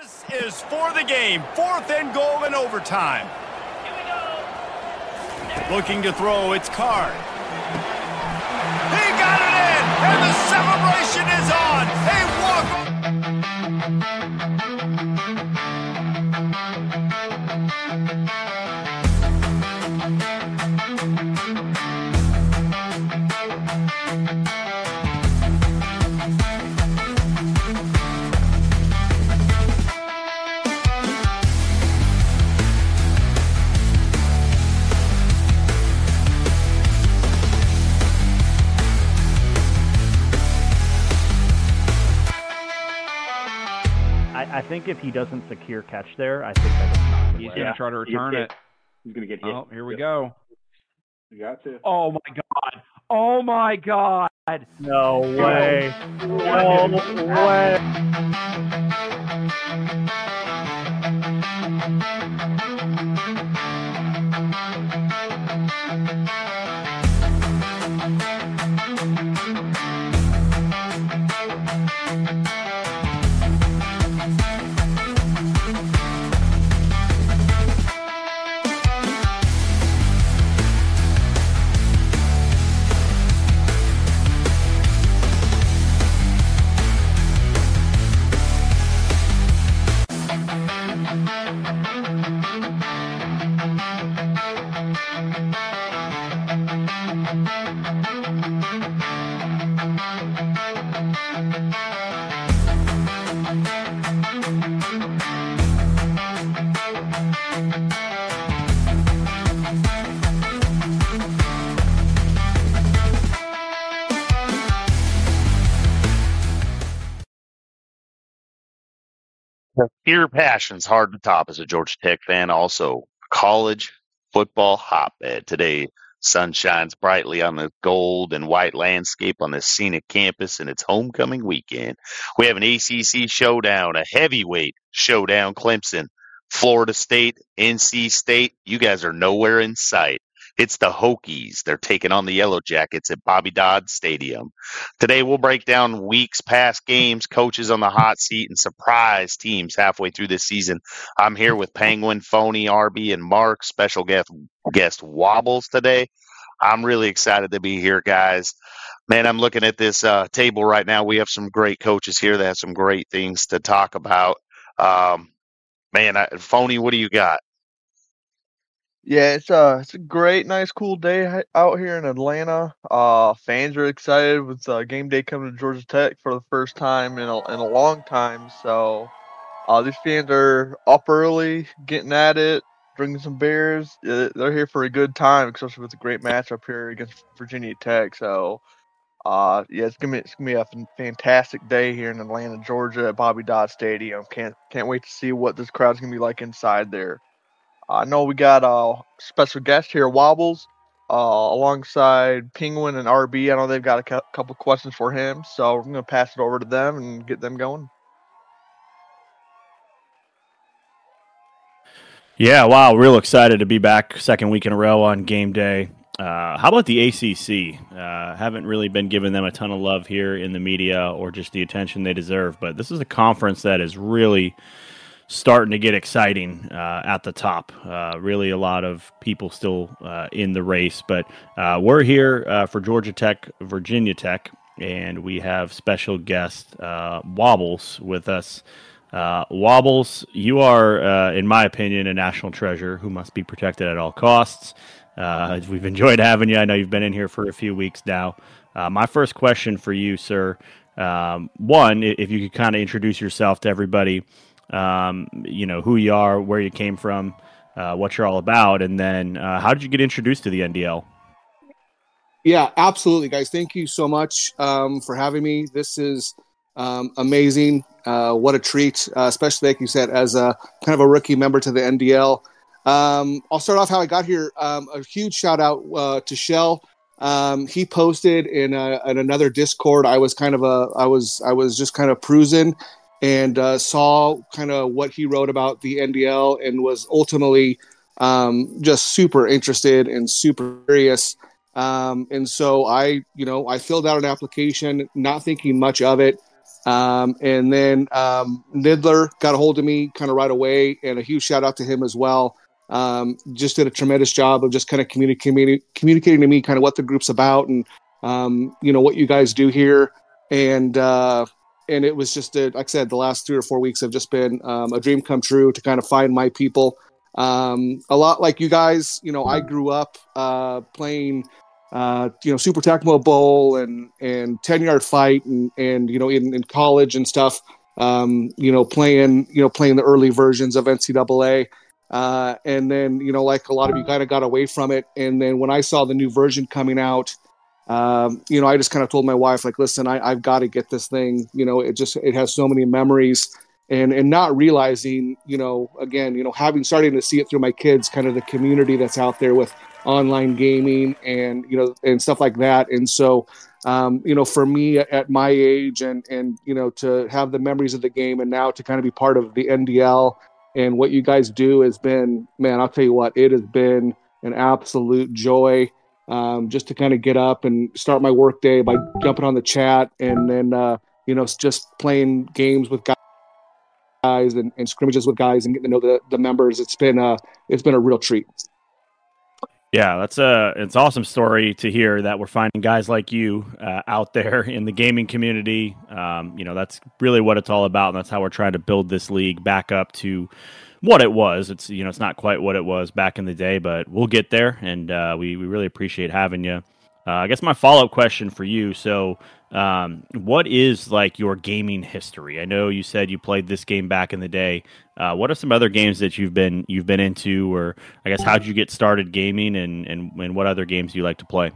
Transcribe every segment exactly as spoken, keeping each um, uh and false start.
This is for the game. Fourth and goal in overtime. Here we go. Looking to throw, it's Card. He got it in, and the celebration is on. A walk. I think if he doesn't secure catch there, I think that's not the He's way. going to try to return it. He's going to get hit. Oh, here we go. You got to. Oh, my God. Oh, my God. No way. No way. Pure passion's hard to top as a Georgia Tech fan. Also, college football hotbed. Today, sun shines brightly on the gold and white landscape on this scenic campus, and it's homecoming weekend. We have an A C C showdown, a heavyweight showdown. Clemson, Florida State, N C State. You guys are nowhere in sight. It's the Hokies. They're taking on the Yellow Jackets at Bobby Dodd Stadium. Today, we'll break down weeks past games, coaches on the hot seat, and surprise teams halfway through this season. I'm here with Penguin, Phony, R B, and Mark, special guest, guest Wobbles today. I'm really excited to be here, guys. Man, I'm looking at this uh, table right now. We have some great coaches here that have some great things to talk about. Um, man, I, Phony, what do you got? Yeah, it's a it's a great, nice, cool day out here in Atlanta. Uh, fans are excited with uh, game day coming to Georgia Tech for the first time in a in a long time. So, uh, these fans are up early, getting at it, drinking some beers. Uh, They're here for a good time, especially with the great matchup here against Virginia Tech. So, uh, yeah, it's gonna be it's gonna be a f- fantastic day here in Atlanta, Georgia, at Bobby Dodd Stadium. Can't can't wait to see what this crowd's gonna be like inside there. I know we got a special guest here, Wobbles, uh, alongside Penguin and R B. I know they've got a cu- couple questions for him, so we're going to pass it over to them and get them going. Yeah, wow, real excited to be back second week in a row on game day. Uh, how about the A C C? Uh, haven't really been giving them a ton of love here in the media or just the attention they deserve, but this is a conference that is really starting to get exciting uh, at the top. Uh, really a lot of people still uh, in the race, but uh, we're here uh, for Georgia Tech, Virginia Tech, and we have special guest uh, Wobbles with us. Uh, Wobbles, you are, uh, in my opinion, a national treasure who must be protected at all costs. Uh, we've enjoyed having you. I know you've been in here for a few weeks now. Uh, my first question for you, sir, um, one, if you could kind of introduce yourself to everybody, um, you know, who you are, where you came from, uh, what you're all about, and then uh, how did you get introduced to the N D L? Yeah, absolutely, guys. Thank you so much um, for having me. This is um, amazing. Uh, what a treat, uh, especially, like you said, as a kind of a rookie member to the N D L. Um, I'll start off how I got here. Um, a huge shout out uh, to Shell. Um, he posted in, a, in another Discord. I was kind of a, I was, I was just kind of cruising and uh, saw kind of what he wrote about the N D L and was ultimately um, just super interested and super curious. Um, and so I, you know, I filled out an application, not thinking much of it. Um, and then um, Nidler got a hold of me kind of right away, and a huge shout out to him as well. Um, just did a tremendous job of just kind of communicating communicating to me kind of what the group's about and um, you know what you guys do here. And uh, and it was just a, like I said, the last three or four weeks have just been um, a dream come true to kind of find my people. Um, a lot like you guys, you know, I grew up uh, playing. Uh, you know, Super Tecmo Bowl and and ten yard fight and and you know in, in college and stuff. Um, you know, playing you know playing the early versions of N C double A, uh, and then you know like a lot of you kind of got away from it. And then when I saw the new version coming out, um, you know, I just kind of told my wife like, listen, I, I've got to get this thing. You know, it just it has so many memories. And and not realizing, you know, again, you know, having starting to see it through my kids, kind of the community that's out there with online gaming and you know and stuff like that. And so um you know for me at my age and and you know to have the memories of the game and now to kind of be part of the N D L and what you guys do has been, man, I'll tell you what, it has been an absolute joy um just to kind of get up and start my work day by jumping on the chat and then uh you know just playing games with guys and, and scrimmages with guys and getting to know the the members. It's been uh it's been a real treat. Yeah, that's a it's an awesome story to hear that we're finding guys like you uh, out there in the gaming community. Um, you know, that's really what it's all about, and that's how we're trying to build this league back up to what it was. It's you know, it's not quite what it was back in the day, but we'll get there, and uh, we we really appreciate having you. Uh, I guess my follow up question for you. So, um, what is like your gaming history? I know you said you played this game back in the day. Uh, what are some other games that you've been you've been into, or I guess how did you get started gaming, and, and, and what other games do you like to play?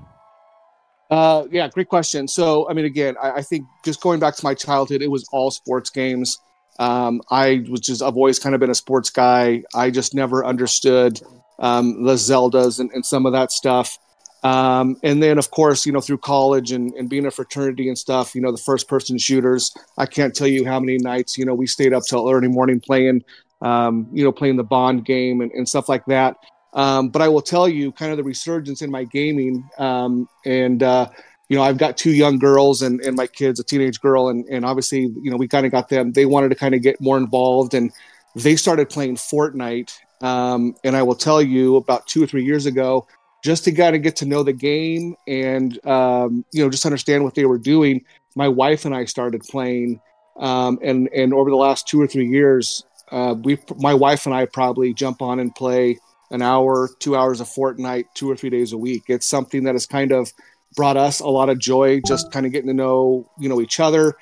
Uh, yeah, great question. So, I mean, again, I, I think just going back to my childhood, it was all sports games. Um, I was just I've always kind of been a sports guy. I just never understood um, the Zeldas and, and some of that stuff. Um, and then, of course, you know, through college and, and being a fraternity and stuff, you know, the first person shooters, I can't tell you how many nights, you know, we stayed up till early morning playing, um, you know, playing the Bond game and, and stuff like that. Um, but I will tell you kind of the resurgence in my gaming. Um, and, uh, you know, I've got two young girls and, and my kids, a teenage girl. And, and obviously, you know, we kind of got them, they wanted to kind of get more involved and they started playing Fortnite. Um, and I will tell you about two or three years ago, just to kind of get to know the game and, um, you know, just understand what they were doing. My wife and I started playing. Um, and, and over the last two or three years, uh, we, my wife and I probably jump on and play an hour, two hours of Fortnite, two or three days a week. It's something that has kind of brought us a lot of joy, just kind of getting to know, you know, each other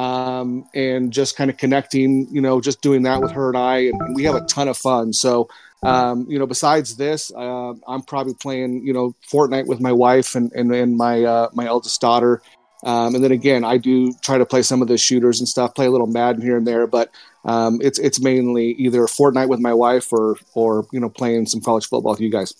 um, and just kind of connecting, you know, just doing that with her and I, and, and we have a ton of fun. So, Um, you know, besides this, uh, I'm probably playing, you know, Fortnite with my wife and, and, and my, uh, my eldest daughter. Um, and then again, I do try to play some of the shooters and stuff, play a little Madden here and there, but, um, it's, it's mainly either Fortnite with my wife or, or, you know, playing some college football with you guys.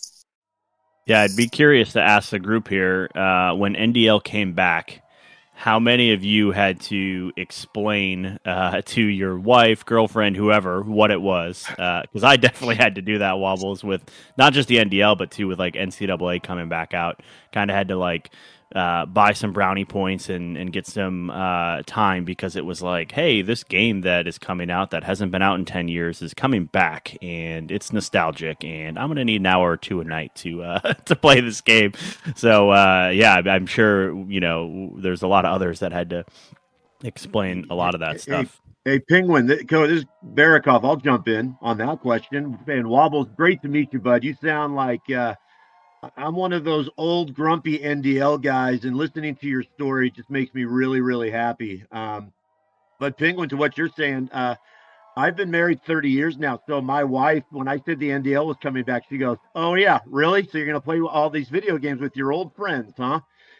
Yeah. I'd be curious to ask the group here, uh, when N D L came back, how many of you had to explain uh, to your wife, girlfriend, whoever, what it was? Because uh, I definitely had to do that, Wobbles, with not just the N D L, but too with like N C double A coming back out. Kind of had to like uh, buy some brownie points and, and get some uh, time because it was like, hey, this game that is coming out that hasn't been out in ten years is coming back and it's nostalgic and I'm going to need an hour or two a night to uh, to play this game. So, uh, yeah, I'm sure, you know, there's a lot of others that had to explain a lot of that stuff. Hey, hey Penguin, this is Barikoff. I'll jump in on that question. And Wobbles, great to meet you, bud. You sound like uh, I'm one of those old grumpy N D L guys, and listening to your story just makes me really, really happy. Um, but Penguin, to what you're saying, uh, I've been married thirty years now. So my wife, when I said the N D L was coming back, she goes, "Oh yeah, really? So you're going to play all these video games with your old friends, huh?"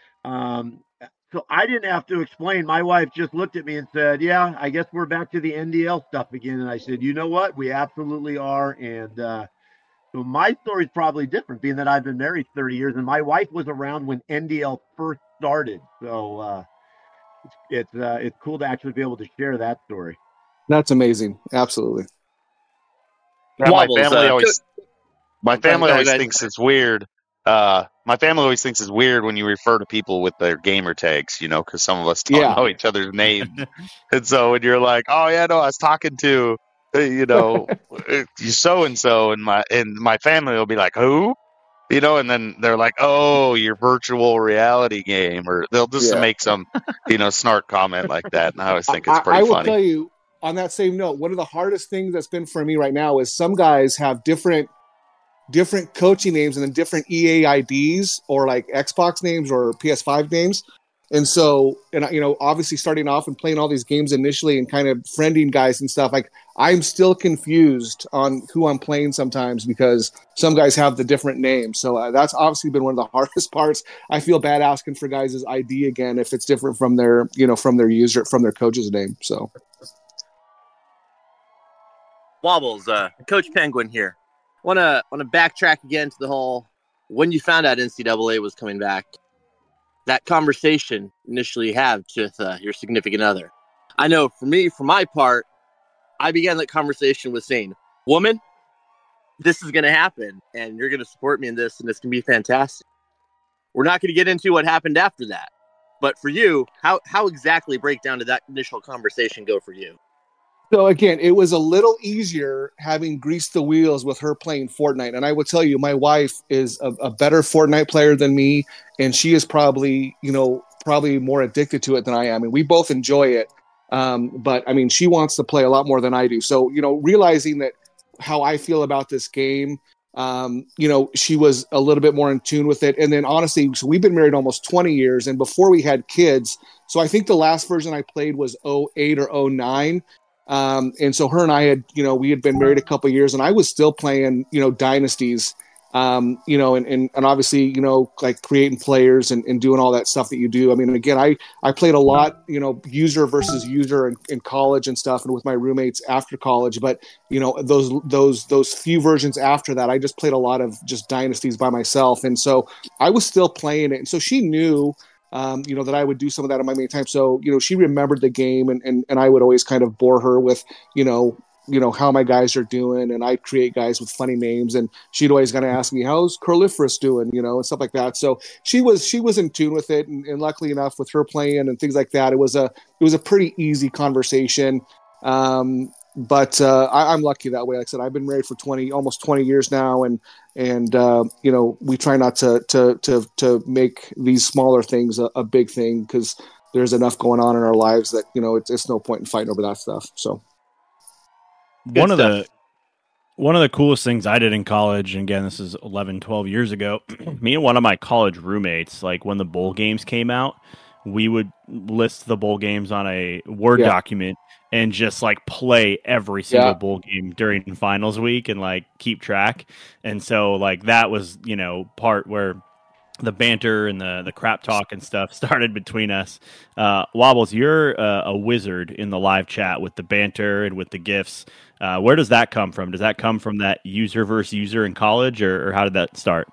Um, so I didn't have to explain. My wife just looked at me and said, "Yeah, I guess we're back to the N D L stuff again." And I said, "You know what? We absolutely are." And uh, so my story is probably different, being that I've been married thirty years, and my wife was around when N D L first started. So uh, it's it's, uh, it's cool to actually be able to share that story. That's amazing. Absolutely. Yeah, my Wobbles, family uh, always, my family go always ahead. thinks it's weird uh, my family always thinks it's weird when you refer to people with their gamer tags, you know, because some of us don't Yeah. know each other's names. And so when you're like, oh, yeah, no, I was talking to, uh, you know, you so and so, and my and my family will be like, who? You know, and then they're like, oh, your virtual reality game, or they'll just Yeah. make some, you know, snark comment like that. And I always think it's I, pretty I will funny. tell you, on that same note, one of the hardest things that's been for me right now is some guys have different different coaching names and then different E A I Ds or like Xbox names or P S five names. And so, and you know, obviously starting off and playing all these games initially and kind of friending guys and stuff, like I'm still confused on who I'm playing sometimes because some guys have the different names. So uh, that's obviously been one of the hardest parts. I feel bad asking for guys' I D again if it's different from their, you know, from their user, from their coach's name. So Wobbles, uh, Coach Penguin here. Want to want to backtrack again to the whole when you found out N C double A was coming back. That conversation initially you have with uh, your significant other. I know for me, for my part, I began that conversation with saying, "Woman, this is going to happen, and you're going to support me in this, and it's going to be fantastic." We're not going to get into what happened after that, but for you, how how exactly breakdown did that initial conversation go for you? So again, it was a little easier having greased the wheels with her playing Fortnite. And I will tell you, my wife is a, a better Fortnite player than me. And she is probably, you know, probably more addicted to it than I am. And we both enjoy it. Um, but I mean, she wants to play a lot more than I do. So, you know, realizing that how I feel about this game, um, you know, she was a little bit more in tune with it. And then honestly, so we've been married almost twenty years. And before we had kids, so I think the last version I played was oh eight or oh nine. Um, and so her and I had, you know, we had been married a couple of years and I was still playing, you know, dynasties, um, you know, and, and, and obviously, you know, like creating players and, and doing all that stuff that you do. I mean, again, I, I played a lot, you know, user versus user in, in college and stuff and with my roommates after college. But, you know, those, those, those few versions after that, I just played a lot of just dynasties by myself. And so I was still playing it. And so she knew, Um, you know, that I would do some of that in my main time. So, you know, she remembered the game and, and, and I would always kind of bore her with, you know, you know, how my guys are doing. And I'd create guys with funny names and she'd always going to ask me, how's Curliferous doing, you know, and stuff like that. So she was, she was in tune with it. And, and luckily enough with her playing and things like that, it was a, it was a pretty easy conversation. Um, But uh, I, I'm lucky that way. Like I said, I've been married for twenty, almost twenty years now, and and uh, you know we try not to to to to make these smaller things a, a big thing because there's enough going on in our lives that you know it's, it's no point in fighting over that stuff. So Good one stuff. of the one of the coolest things I did in college, and again, this is eleven, twelve years ago. Me and one of my college roommates, like when the bowl games came out, we would list the bowl games on a Word yeah. document. And just like play every single yeah. bowl game during finals week and like keep track. And so like that was, you know, part where the banter and the, the crap talk and stuff started between us. Uh, Wobbles, you're uh, a wizard in the live chat with the banter and with the GIFs. Uh, where does that come from? Does that come from that user versus user in college or, or how did that start?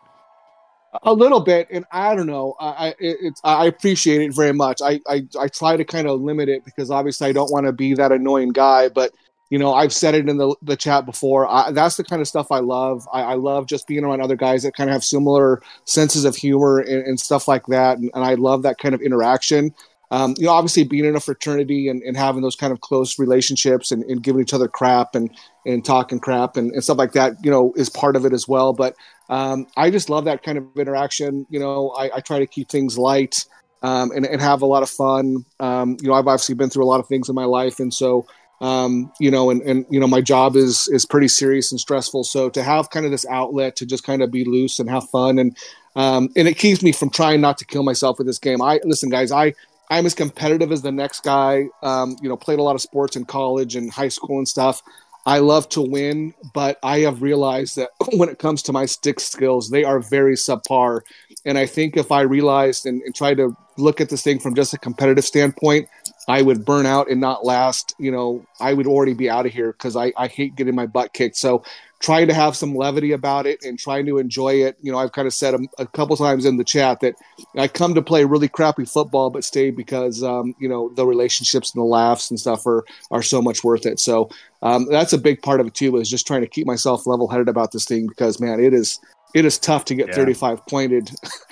A little bit, and I don't know. I it, it's I appreciate it very much. I, I I try to kind of limit it because obviously I don't want to be that annoying guy. But you know, I've said it in the the chat before. I, that's the kind of stuff I love. I, I love just being around other guys that kind of have similar senses of humor and, and stuff like that. And, and I love that kind of interaction. Um, you know, obviously being in a fraternity and, and having those kind of close relationships and, and giving each other crap and, and talking crap and, and stuff like that, you know, is part of it as well. But um, I just love that kind of interaction. You know, I, I try to keep things light um, and, and have a lot of fun. Um, you know, I've obviously been through a lot of things in my life. And so, um, you know, and, and, you know, my job is, is pretty serious and stressful. So to have kind of this outlet to just kind of be loose and have fun and, um, and it keeps me from trying not to kill myself with this game. I listen, guys, I, I'm as competitive as the next guy, um, you know, played a lot of sports in college and high school and stuff. I love to win, but I have realized that when it comes to my stick skills, they are very subpar. And I think if I realized and, and tried to look at this thing from just a competitive standpoint, I would burn out and not last. You know, I would already be out of here because I, I hate getting my butt kicked. So trying to have some levity about it and trying to enjoy it. You know, I've kind of said a, a couple times in the chat that I come to play really crappy football, but stay because, um, you know, the relationships and the laughs and stuff are, are so much worth it. So um, that's a big part of it too, is just trying to keep myself level headed about this thing because man, it is, it is tough to get Yeah. thirty-five pointed.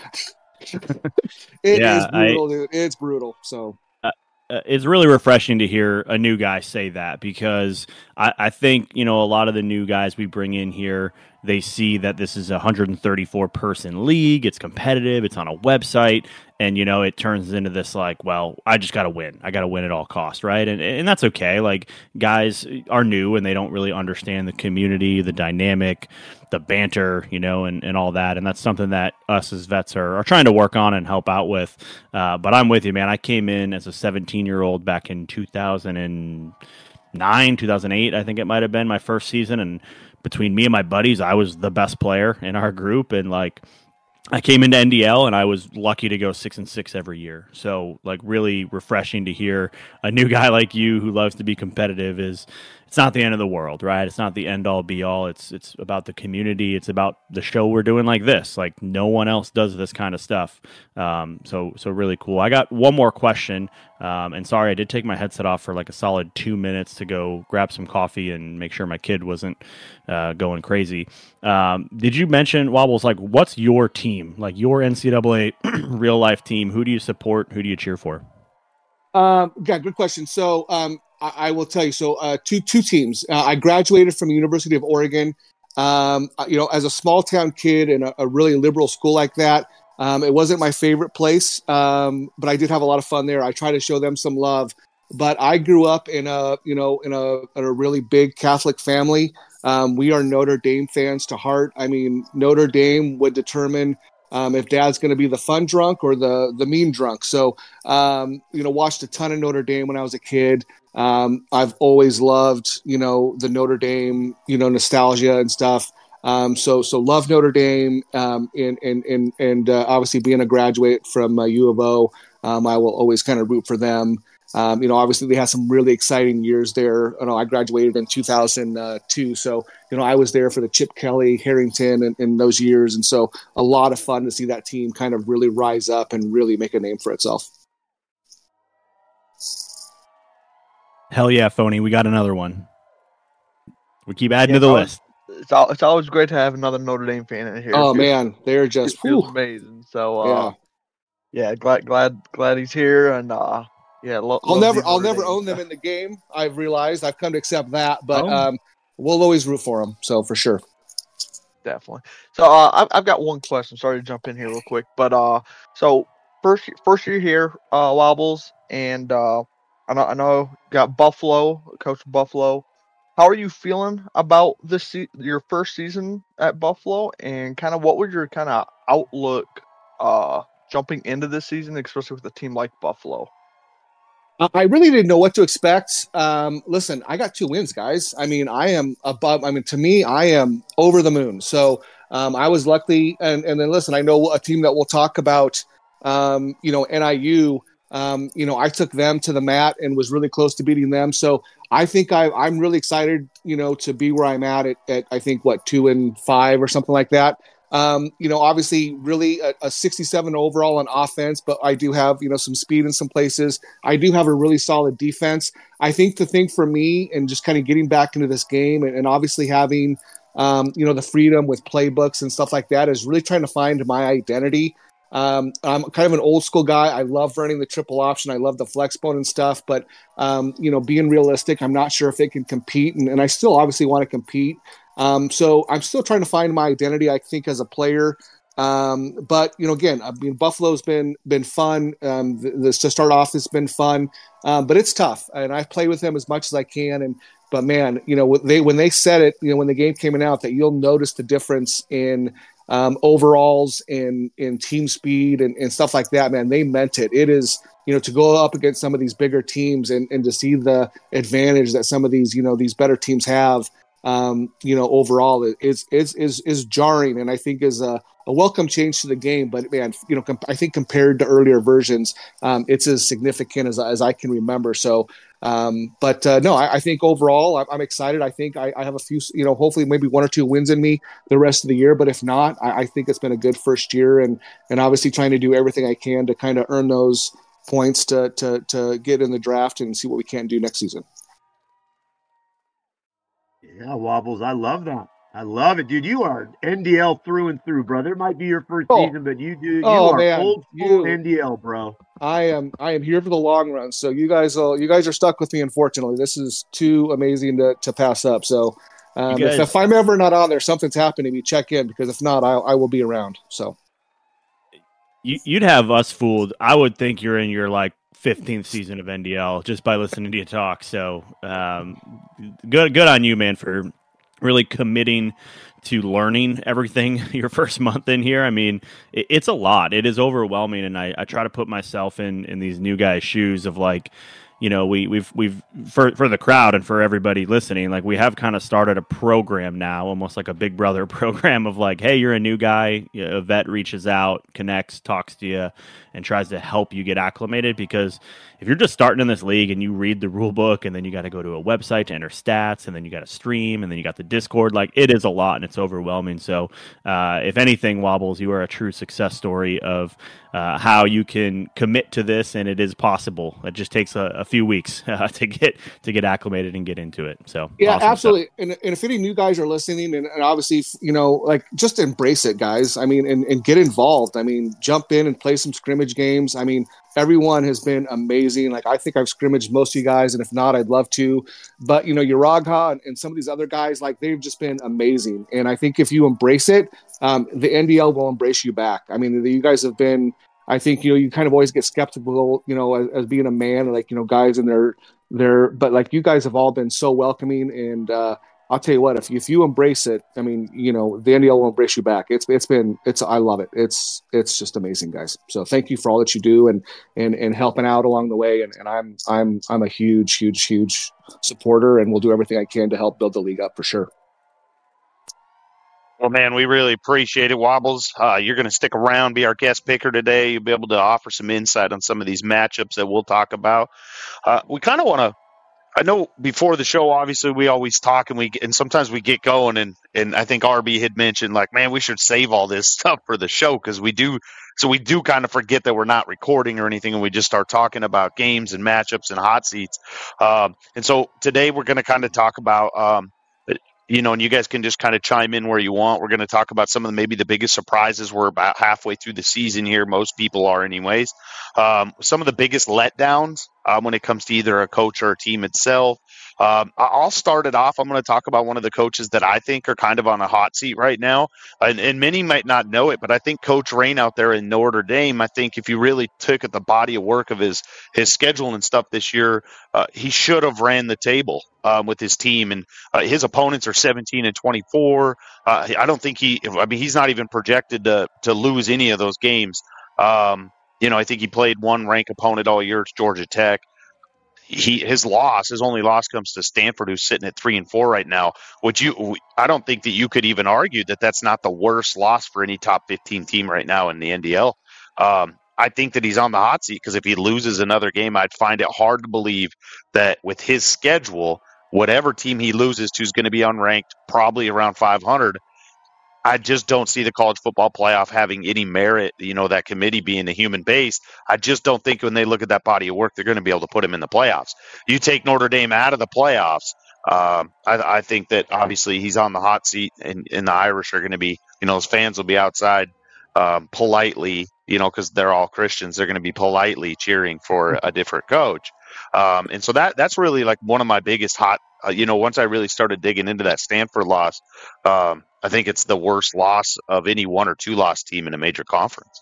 It Yeah, is brutal, dude. It's brutal. So uh, it's really refreshing to hear a new guy say that, because I, I think, you know, a lot of the new guys we bring in here, they see that this is a one hundred thirty-four person league. It's competitive. It's on a website. And, you know, it turns into this like, well, I just got to win. I got to win at all costs, right? And and that's okay. Like, guys are new and they don't really understand the community, the dynamic, the banter, you know, and, and all that. And that's something that us as vets are, are trying to work on and help out with. Uh, but I'm with you, man. I came in as a seventeen-year-old back in two thousand nine, two thousand eight, I think it might have been my first season. And between me and my buddies, I was the best player in our group. And, like, I came into N D L and I was lucky to go six and six every year. So, like, really refreshing to hear a new guy like you who loves to be competitive. Is it's not the end of the world, right? It's not the end all be all. It's it's about the community. It's about the show we're doing like this. Like, no one else does this kind of stuff. Um, so so really cool. I got one more question. Um, and sorry, I did take my headset off for like a solid two minutes to go grab some coffee and make sure my kid wasn't uh, going crazy. Um, did you mention, Wobbles, like, what's your team? Like, your N C double A real life team? Who do you support? Who do you cheer for? Um, yeah, good question. So um, I, I will tell you. So uh, two two teams. Uh, I graduated from the University of Oregon. Um, you know, as a small town kid in a, a really liberal school like that, um, it wasn't my favorite place, um, but I did have a lot of fun there. I try to show them some love. But I grew up in a you know in a in a really big Catholic family. Um, we are Notre Dame fans to heart. I mean, Notre Dame would determine Um, if dad's going to be the fun drunk or the the mean drunk. So, um, you know, watched a ton of Notre Dame when I was a kid. Um, I've always loved, you know, the Notre Dame, you know, nostalgia and stuff. Um, so, so love Notre Dame. Um, and, and, and, and uh, obviously being a graduate from uh, U of O, um, I will always kind of root for them. Um, you know, obviously they had some really exciting years there. You know, I graduated in two thousand two. So, you know, I was there for the Chip Kelly, Harrington and, and those years. And so a lot of fun to see that team kind of really rise up and really make a name for itself. Hell yeah, Phony. We got another one. We keep adding Yeah, to the it's list. always, it's, al- it's always great to have another Notre Dame fan in here. Oh It feels- man, they're just, it feels whew. amazing. So, Yeah. uh, yeah, glad glad glad he's here, and uh, yeah, lo- I'll love never, the I'll Notre never Dame own them stuff. in the game. I've realized I've come to accept that, but Oh. um, we'll always root for them. So for sure. Definitely. So uh, I've I've got one question. Sorry to jump in here real quick, but uh, so first first year here, uh, Wobbles, and uh, I know I know you got Buffalo, Coach Buffalo. How are you feeling about this se- your first season at Buffalo, and kind of what was your kind of outlook uh jumping into this season, especially with a team like Buffalo? I really didn't know what to expect. Um, listen, I got two wins, guys. I mean, I am above. I mean, to me, I am over the moon. So um, I was lucky. And, and then listen, I know a team that we'll talk about, um, you know, N I U, um, you know, I took them to the mat and was really close to beating them. So I think I, I'm really excited, you know, to be where I'm at, at, at I think, what, two and five or something like that. Um, you know, obviously really a, a sixty-seven overall on offense, but I do have, you know, some speed in some places. I do have a really solid defense. I think the thing for me and just kind of getting back into this game and, and obviously having, um, you know, the freedom with playbooks and stuff like that is really trying to find my identity. Um, I'm kind of an old school guy. I love running the triple option. I love the flex bone and stuff, but, um, you know, being realistic, I'm not sure if it can compete. And, and I still obviously want to compete. Um, so I'm still trying to find my identity, I think, as a player. Um, but, you know, again, I mean, Buffalo's been been fun. Um, this, to start off, it's been fun, um, but it's tough. And I play with them as much as I can. And but, man, you know, they when they said it, you know, when the game came out, that you'll notice the difference in um, overalls and in team speed and, and stuff like that, man, they meant it. It is, you know, to go up against some of these bigger teams and, and to see the advantage that some of these, you know, these better teams have. Um, you know, overall is, is, is, is jarring. And I think is a, a welcome change to the game, but man, you know, comp- I think compared to earlier versions, um, it's as significant as, as I can remember. So, um, but, uh, no, I, I think overall I'm, I'm excited. I think I, I have a few, you know, hopefully maybe one or two wins in me the rest of the year, but if not, I, I think it's been a good first year and, and obviously trying to do everything I can to kind of earn those points to, to, to get in the draft and see what we can do next season. Yeah, Wobbles, I love that. I love it, dude. You are N D L through and through, brother. It might be your first Oh. season, but you do. You Oh, are man. old school You- N D L, bro. I am I am here for the long run. So you guys will you guys are stuck with me. Unfortunately, this is too amazing to, to pass up. So um, You guys- if, if I'm ever not on there, something's happening to me. Check in, because if not, I I will be around. So You, you'd have us fooled. I would think you're in your like fifteenth season of N D L just by listening to you talk. So um, good, good on you, man, for really committing to learning everything your first month in here. I mean, it, it's a lot. It is overwhelming, and I, I try to put myself in in these new guys' shoes of like, you know, we we've we've for for the crowd and for everybody listening, like we have kind of started a program now, almost like a Big Brother program of like, hey, you're a new guy, a vet reaches out, connects, talks to you, and tries to help you get acclimated. Because if you're just starting in this league and you read the rule book and then you got to go to a website to enter stats and then you got to stream and then you got the Discord, like it is a lot and it's overwhelming. So uh, if anything, Wobbles, you are a true success story of uh, how you can commit to this, and it is possible. It just takes a, a few weeks uh, to get to get acclimated and get into it. So yeah, awesome absolutely. And, and if any new guys are listening, and, and obviously, you know, like just embrace it, guys. I mean, and, and get involved. I mean, jump in and play some scrimmage games. I mean, everyone has been amazing. Like I think I've scrimmaged most of you guys, and if not, I'd love to. But you know, Uragha and, and some of these other guys, like they've just been amazing. And I think if you embrace it, um, the N D L will embrace you back. I mean, you guys have been. I think you know you kind of always get skeptical, you know, as, as being a man, like you know, guys and their their. But like you guys have all been so welcoming, and uh, I'll tell you what, if if you embrace it, I mean, you know, the N D L will embrace you back. It's it's been it's I love it. It's it's just amazing, guys. So thank you for all that you do and and and helping out along the way. And, and I'm I'm I'm a huge huge huge supporter, and will do everything I can to help build the league up for sure. Well, man, we really appreciate it, Wobbles. Uh, you're going to stick around, be our guest picker today. You'll be able to offer some insight on some of these matchups that we'll talk about. Uh, we kind of want to. I know before the show, obviously, we always talk and we and sometimes we get going. And, and I think R B had mentioned, like, man, we should save all this stuff for the show because we do. So we do kind of forget that we're not recording or anything, and we just start talking about games and matchups and hot seats. Um, and so today we're going to kind of talk about. Um, You know, and you guys can just kind of chime in where you want. We're going to talk about some of the, maybe the biggest surprises. We're about halfway through the season here. Most people are anyways. Um, some of the biggest letdowns uh, when it comes to either a coach or a team itself. Um, I'll start it off. I'm going to talk about one of the coaches that I think are kind of on a hot seat right now. And, and many might not know it, but I think Coach Rain out there in Notre Dame, I think if you really took at the body of work of his, his schedule and stuff this year, uh, he should have ran the table um, with his team. And uh, his opponents are seventeen and twenty-four. Uh, I don't think he, I mean, he's not even projected to, to lose any of those games. Um, you know, I think he played one ranked opponent all year. It's Georgia Tech. He his loss, his only loss comes to Stanford, who's sitting at three and four right now. Would you? I don't think that you could even argue that that's not the worst loss for any top fifteen team right now in the N D L. Um, I think that he's on the hot seat because if he loses another game, I'd find it hard to believe that with his schedule, whatever team he loses to is going to be unranked, probably around five hundred. I just don't see the college football playoff having any merit, you know, that committee being a human base. I just don't think when they look at that body of work, they're going to be able to put him in the playoffs. You take Notre Dame out of the playoffs, um, I, I think that obviously he's on the hot seat, and, and the Irish are going to be, you know, his fans will be outside um, politely, you know, because they're all Christians. They're going to be politely cheering for a different coach. Um, and so that that's really like one of my biggest hot, uh, you know, once I really started digging into that Stanford loss, um, I think it's the worst loss of any one or two loss team in a major conference.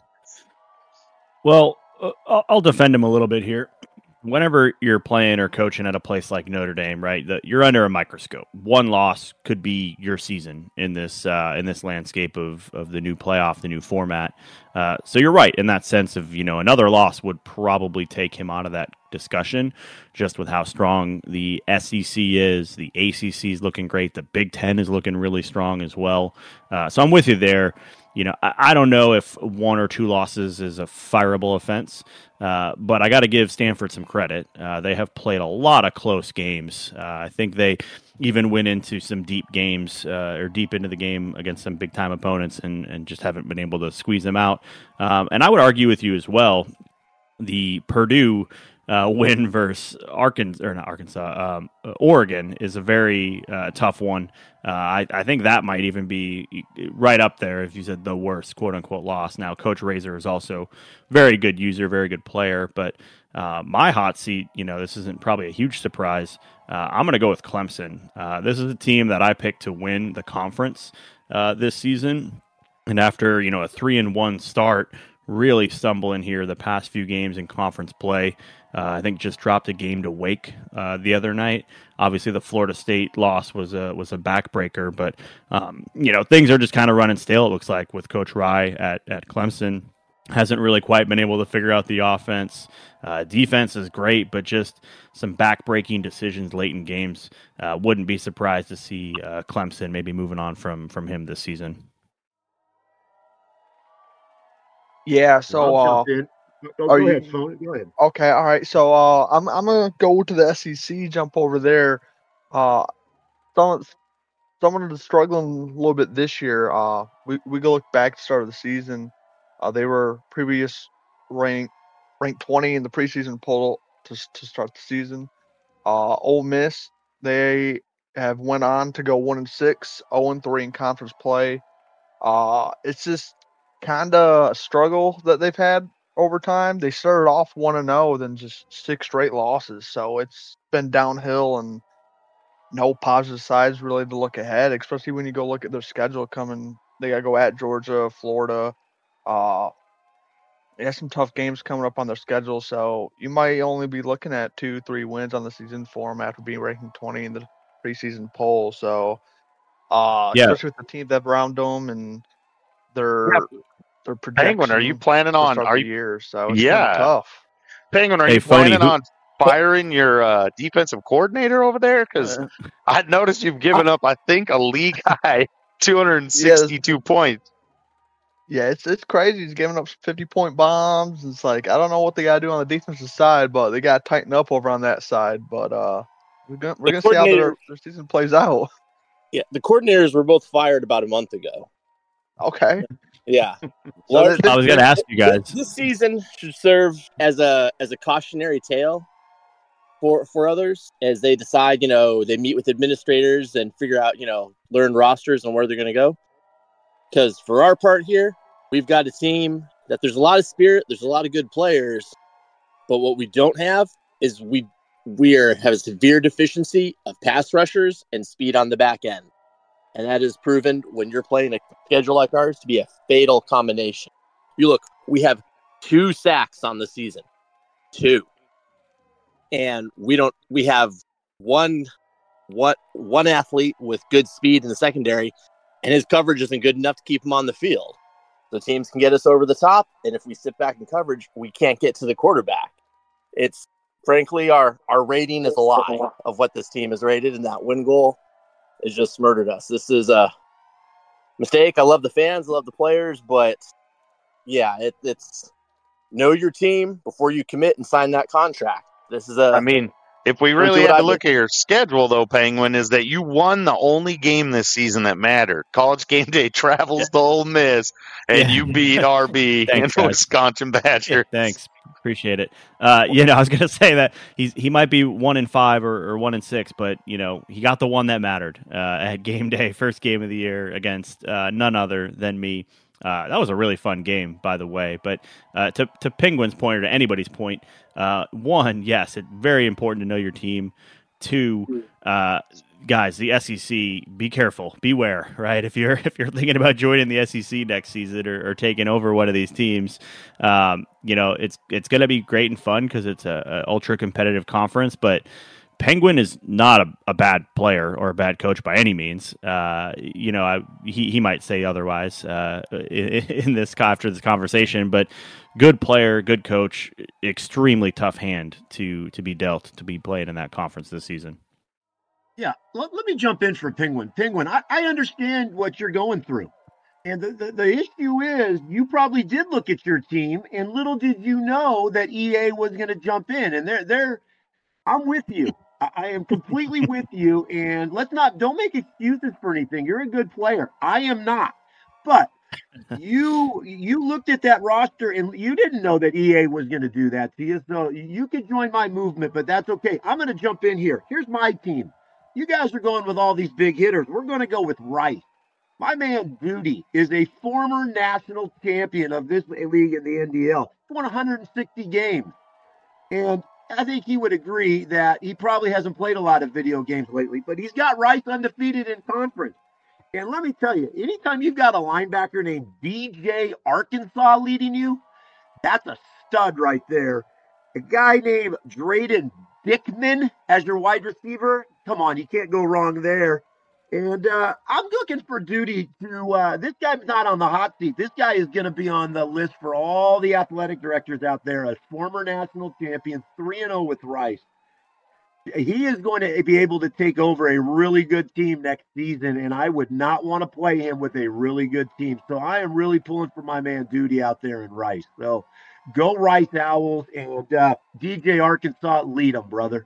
Well, uh, I'll- I'll defend him a little bit here. Whenever you're playing or coaching at a place like Notre Dame, right, the, you're under a microscope. One loss could be your season in this uh, in this landscape of of the new playoff, the new format. Uh, so you're right in that sense of, you know, another loss would probably take him out of that discussion, just with how strong the S E C is. The A C C is looking great. The Big Ten is looking really strong as well. Uh, so I'm with you there. You know, I, I don't know if one or two losses is a fireable offense, uh, but I got to give Stanford some credit. Uh, they have played a lot of close games. Uh, I think they even went into some deep games uh, or deep into the game against some big-time opponents and, and just haven't been able to squeeze them out. Um, and I would argue with you as well, the Purdue uh, win versus Arkansas or not Arkansas, um, Oregon is a very uh, tough one. Uh, I, I think that might even be right up there if you said the worst quote unquote loss. Now, Coach Razor is also very good user, very good player, but uh, my hot seat, you know, this isn't probably a huge surprise. Uh, I'm going to go with Clemson. Uh, this is a team that I picked to win the conference uh, this season, and after you know a three and one start, really stumbling here the past few games in conference play. Uh, I think just dropped a game to Wake uh, the other night. Obviously, the Florida State loss was a was a backbreaker, but um, you know things are just kind of running stale. It looks like with Coach Rye at at Clemson. Hasn't really quite been able to figure out the offense. Uh, defense is great, but just some back-breaking decisions late in games. Uh, wouldn't be surprised to see uh, Clemson maybe moving on from from him this season. Yeah, so I'll uh, jump in. Oh, are go you ahead, phone. Go ahead. okay? All right, so uh, I'm I'm gonna go to the S E C, jump over there. Uh, some someone is struggling a little bit this year. Uh, we we go look back to the start of the season. Uh, they were previous ranked ranked twenty in the preseason poll to to start the season. Uh, Ole Miss, they have went on to go one and six, zero and three in conference play. Uh, it's just kind of a struggle that they've had over time. They started off one and zero, then just six straight losses. So it's been downhill and no positive sides really to look ahead, especially when you go look at their schedule coming. They got to go at Georgia, Florida. Uh, they have some tough games coming up on their schedule, so you might only be looking at two, three wins on the season for them after being ranked twenty in the preseason poll. So, uh, Yeah. especially with the team that around them and their Yeah. their projection. Penguin, are you planning to on? start Are the you? year? So it's Yeah. kind of tough. Penguin, are Hey, you Phony, planning who- on firing your uh, defensive coordinator over there? Because Uh, I noticed you've given up, I think, a league high two hundred sixty-two points. Yeah, it's it's crazy. He's giving up fifty point bombs. It's like I don't know what they gotta do on the defensive side, but they gotta tighten up over on that side. But uh, we're gonna we're The gonna see how their, coordinator- their season plays out. Yeah, the coordinators were both fired about a month ago. Okay. Yeah. So Large- this- I was going to ask you guys. This season should serve as a as a cautionary tale for for others as they decide, you know, they meet with administrators and figure out, you know, learn rosters and where they're going to go. Because for our part here, we've got a team that there's a lot of spirit, there's a lot of good players, but what we don't have is we we are have a severe deficiency of pass rushers and speed on the back end. And that is proven when you're playing a schedule like ours to be a fatal combination. You look, we have two sacks on the season. Two. And we don't we have one what one athlete with good speed in the secondary, and his coverage isn't good enough to keep him on the field. The teams can get us over the top, and if we sit back in coverage, we can't get to the quarterback. It's frankly our our rating is a lie of what this team is rated, and that win goal has just murdered us. This is a mistake. I love the fans, I love the players, but yeah, it, it's know your team before you commit and sign that contract. This is a. I mean, if we Don't really do what had I to look at your schedule, though, Penguin, is that you won the only game this season that mattered. College Game Day travels to Ole Miss, and Yeah. you beat R B Thanks, and the guys. Wisconsin Badgers. Yeah, thanks. Appreciate it. Uh, you know, I was going to say that he's he might be one in five or, or one in six, but you know, he got the one that mattered uh, at game day, first game of the year against uh, none other than me. Uh, that was a really fun game, by the way. But uh, to to Penguin's point or to anybody's point, uh, one, yes, it's very important to know your team. Two, uh, guys, the S E C, be careful, beware, right? If you're if you're thinking about joining the S E C next season or, or taking over one of these teams, um, you know it's it's going to be great and fun because it's a, a ultra competitive conference. But Penguin is not a, a bad player or a bad coach by any means. Uh, you know, I, he he might say otherwise uh, in, in this after this conversation, but good player, good coach, extremely tough hand to to be dealt to be playing in that conference this season. Yeah, let, let me jump in for Penguin. Penguin, I, I understand what you're going through. And the, the, the issue is you probably did look at your team, and little did you know that E A was going to jump in. And they're, they're I'm with you. I, I am completely with you. And let's not, don't make excuses for anything. You're a good player. I am not. But you you looked at that roster and you didn't know that E A was going to do that to you. So you could join my movement, but that's okay. I'm going to jump in here. Here's my team. You guys are going with all these big hitters. We're going to go with Rice. My man Duty is a former national champion of this league in the N D L. He won one hundred sixty games. And I think he would agree that he probably hasn't played a lot of video games lately, but he's got Rice undefeated in conference. And let me tell you, anytime you've got a linebacker named D J Arkansas leading you, that's a stud right there. A guy named Drayden Dickman as your wide receiver, come on, you can't go wrong there. And uh, I'm looking for Duty to uh, – this guy's not on the hot seat. This guy is going to be on the list for all the athletic directors out there, a former national champion, three and oh with Rice. He is going to be able to take over a really good team next season, and I would not want to play him with a really good team. So I am really pulling for my man Duty out there in Rice. So go Rice Owls, and uh, D J Arkansas, lead them, brother.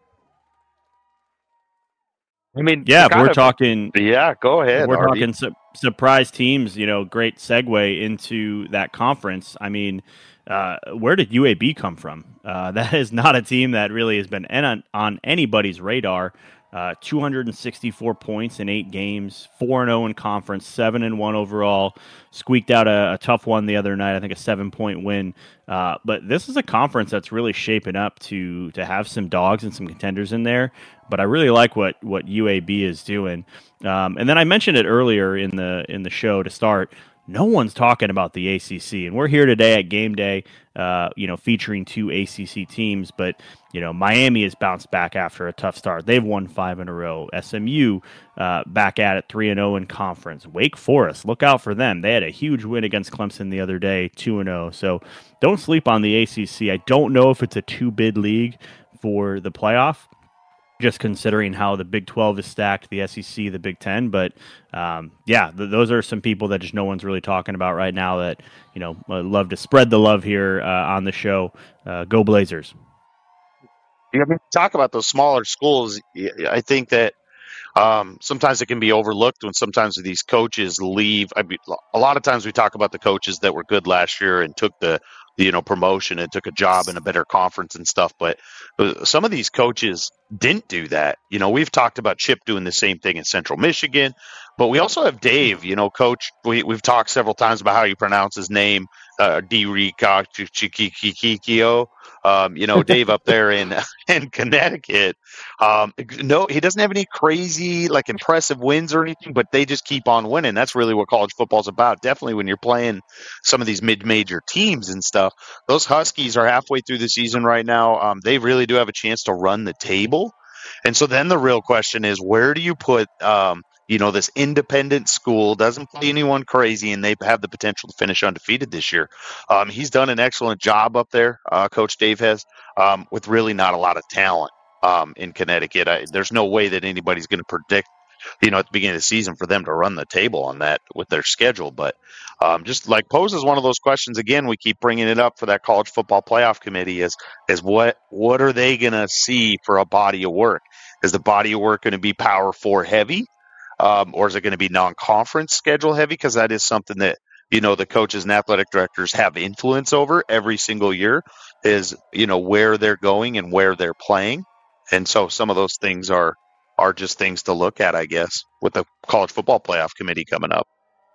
I mean, Yeah, if kind we're of- talking Yeah, go ahead. we're Artie. talking su- surprise teams, you know, great segue into that conference. I mean, uh, where did U A B come from? Uh, that is not a team that really has been on, on anybody's radar. Uh, two hundred sixty-four points in eight games, four and zero in conference, seven and one overall. Squeaked out a, a tough one the other night. I think a seven point win. Uh, but this is a conference that's really shaping up to to have some dogs and some contenders in there. But I really like what what U A B is doing. Um, and then I mentioned it earlier in the in the show to start. No one's talking about the A C C, and we're here today at Game Day, uh, you know, featuring two A C C teams. But you know, Miami has bounced back after a tough start. They've won five in a row. S M U uh, back at it, three and zero in conference. Wake Forest, look out for them. They had a huge win against Clemson the other day, two and zero. So don't sleep on the A C C. I don't know if it's a two bid league for the playoff, just considering how the Big twelve is stacked, the S E C, the Big ten. But, um, yeah, th- those are some people that just no one's really talking about right now that, you know, uh, love to spread the love here uh, on the show. Uh, go Blazers. Yeah, I mean, talk about those smaller schools. y- I think that um, sometimes it can be overlooked when sometimes these coaches leave. I mean, a lot of times we talk about the coaches that were good last year and took the, you know, promotion and took a job in a better conference and stuff. But uh, some of these coaches didn't do that. You know, we've talked about Chip doing the same thing in Central Michigan, but we also have Dave, you know, coach. We, we've talked several times about how you pronounce his name, uh, D-Ricachikikikio. Um, you know, Dave up there in in Connecticut. Um, no, he doesn't have any crazy, like, impressive wins or anything, but they just keep on winning. That's really what college football's about. Definitely when you're playing some of these mid-major teams and stuff. Those Huskies are halfway through the season right now. Um, they really do have a chance to run the table. And so then the real question is, where do you put, um, you know, this independent school, doesn't play anyone crazy, and they have the potential to finish undefeated this year. Um, he's done an excellent job up there, uh, Coach Dave has, um, with really not a lot of talent um, in Connecticut. I, there's no way that anybody's going to predict, you know, at the beginning of the season for them to run the table on that with their schedule. But um, just like poses one of those questions again, we keep bringing it up for that college football playoff committee is, is what, what are they going to see for a body of work? Is the body of work going to be Power Four heavy? Um, or is it going to be non-conference schedule heavy? Because that is something that, you know, the coaches and athletic directors have influence over every single year is, you know, where they're going and where they're playing. And so some of those things are, are just things to look at, I guess, with the college football playoff committee coming up.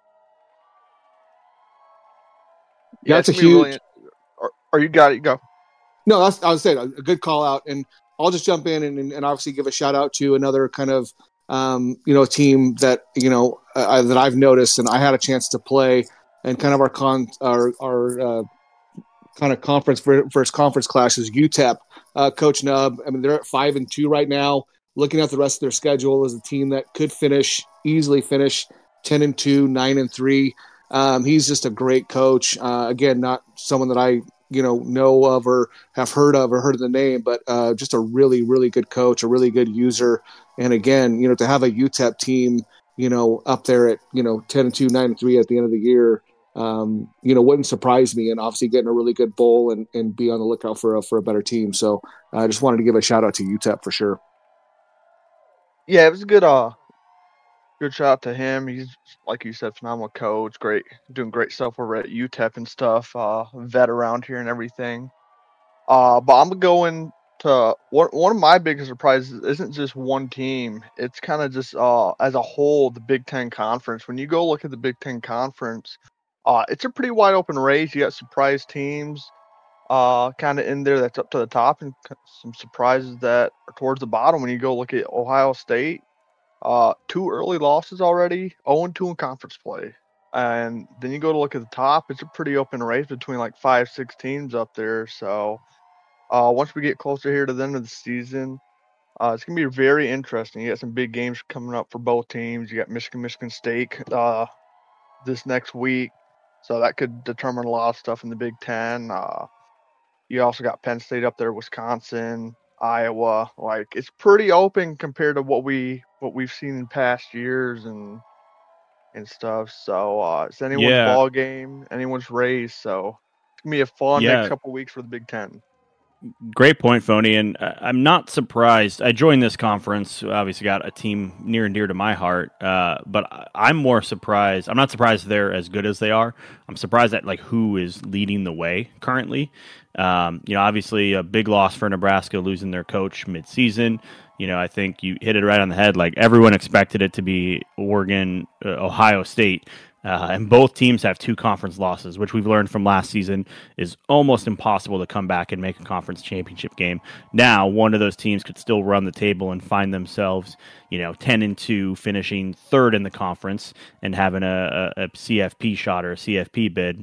Yeah, it's that's a gonna be really- huge- or, or you got it, you go. No, that's I was saying a good call out, and I'll just jump in and, and obviously give a shout out to another kind of um, you know team that you know uh, that I've noticed, and I had a chance to play, and kind of our con our our uh, kind of conference versus conference clash is U T E P. Uh, Coach Nubb, I mean they're at five and two right now. Looking at the rest of their schedule, is a team that could finish easily finish ten and two, nine and three. Um, he's just a great coach. Uh, again, not someone that I you know know of or have heard of or heard of the name, but uh, just a really really good coach, a really good user. And again, you know, to have a U T E P team, you know, up there at you know ten and two, nine and three at the end of the year, um, you know, wouldn't surprise me. And obviously getting a really good bowl and, and be on the lookout for a, for a better team. So I uh, just wanted to give a shout out to U T E P for sure. Yeah, it was a good. Uh, good shout out to him. He's, like you said, phenomenal coach, great, doing great stuff over at U T E P and stuff, uh, vet around here and everything. Uh, but I'm going to one, one of my biggest surprises isn't just one team. It's kind of just uh, as a whole, the Big Ten Conference. When you go look at the Big Ten Conference, uh, it's a pretty wide open race. You got surprise teams uh, kind of in there that's up to the top, and some surprises that are towards the bottom. When you go look at Ohio State, uh, two early losses already, oh and two in conference play. And then you go to look at the top, it's a pretty open race between like five, six teams up there. So uh, once we get closer here to the end of the season, uh, it's going to be very interesting. You got some big games coming up for both teams. You got Michigan, Michigan State uh, this next week. So that could determine a lot of stuff in the Big Ten. Uh, you also got Penn State up there, Wisconsin, Iowa. Like, it's pretty open compared to what we what we've seen in past years and and stuff. So uh, it's anyone's Yeah. ball game, anyone's race. So it's gonna be a fun Yeah. next couple weeks for the Big Ten. Great point, Phony. And uh, I'm not surprised. I joined this conference. Obviously, got a team near and dear to my heart. Uh, but I- I'm more surprised. I'm not surprised they're as good as they are. I'm surprised at like who is leading the way currently. Um, you know, obviously a big loss for Nebraska losing their coach midseason. You know, I think you hit it right on the head. Like everyone expected it to be Oregon, uh, Ohio State. Uh, and both teams have two conference losses, which we've learned from last season is almost impossible to come back and make a conference championship game. Now, one of those teams could still run the table and find themselves, you know, ten and two, finishing third in the conference and having a, a, a C F P shot or a C F P bid.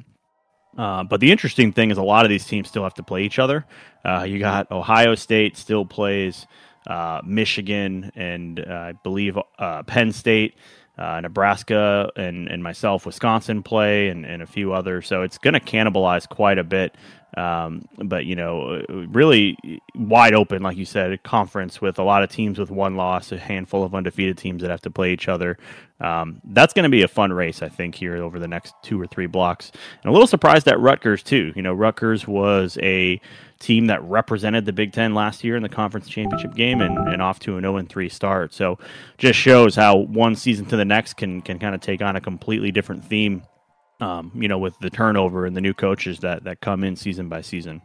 Uh, but the interesting thing is a lot of these teams still have to play each other. Uh, you got Ohio State still plays uh, Michigan and uh, I believe uh, Penn State. Uh, Nebraska and, and myself, Wisconsin play and, and a few others. So it's going to cannibalize quite a bit. Um, but, you know, really wide open, like you said, a conference with a lot of teams with one loss, a handful of undefeated teams that have to play each other. Um, that's going to be a fun race, I think, here over the next two or three blocks. And a little surprised at Rutgers, too. You know, Rutgers was a team that represented the Big Ten last year in the conference championship game and, and off to an oh and three start. So just shows how one season to the next can can kind of take on a completely different theme, um, you know, with the turnover and the new coaches that, that come in season by season.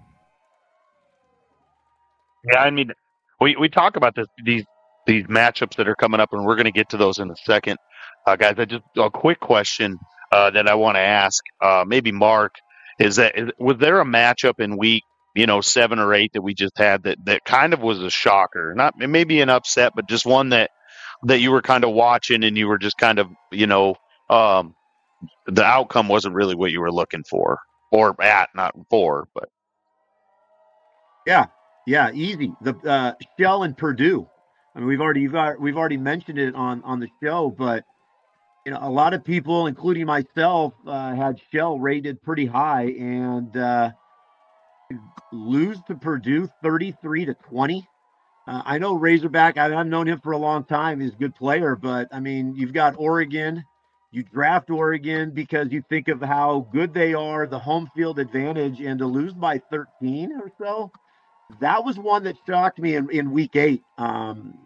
Yeah, I mean, we, we talk about this, these these matchups that are coming up, and we're going to get to those in a second. Uh, guys, I just a quick question uh, that I want to ask, uh, maybe Mark, is that is, was there a matchup in week, you know, seven or eight that we just had that, that kind of was a shocker? Not maybe an upset, but just one that that you were kind of watching and you were just kind of, you know, um, the outcome wasn't really what you were looking for or at, not for, but. Yeah, yeah, easy. The uh, Shell and Purdue. I mean, we've already you've, al- we've already mentioned it on on the show, but you know, a lot of people, including myself, uh, had Shell rated pretty high, and uh, lose to Purdue thirty-three to twenty. Uh, I know Razorback. I, I've known him for a long time. He's a good player, but I mean, you've got Oregon. You draft Oregon because you think of how good they are, the home field advantage, and to lose by thirteen or so. That was one that shocked me in, in week eight. Um,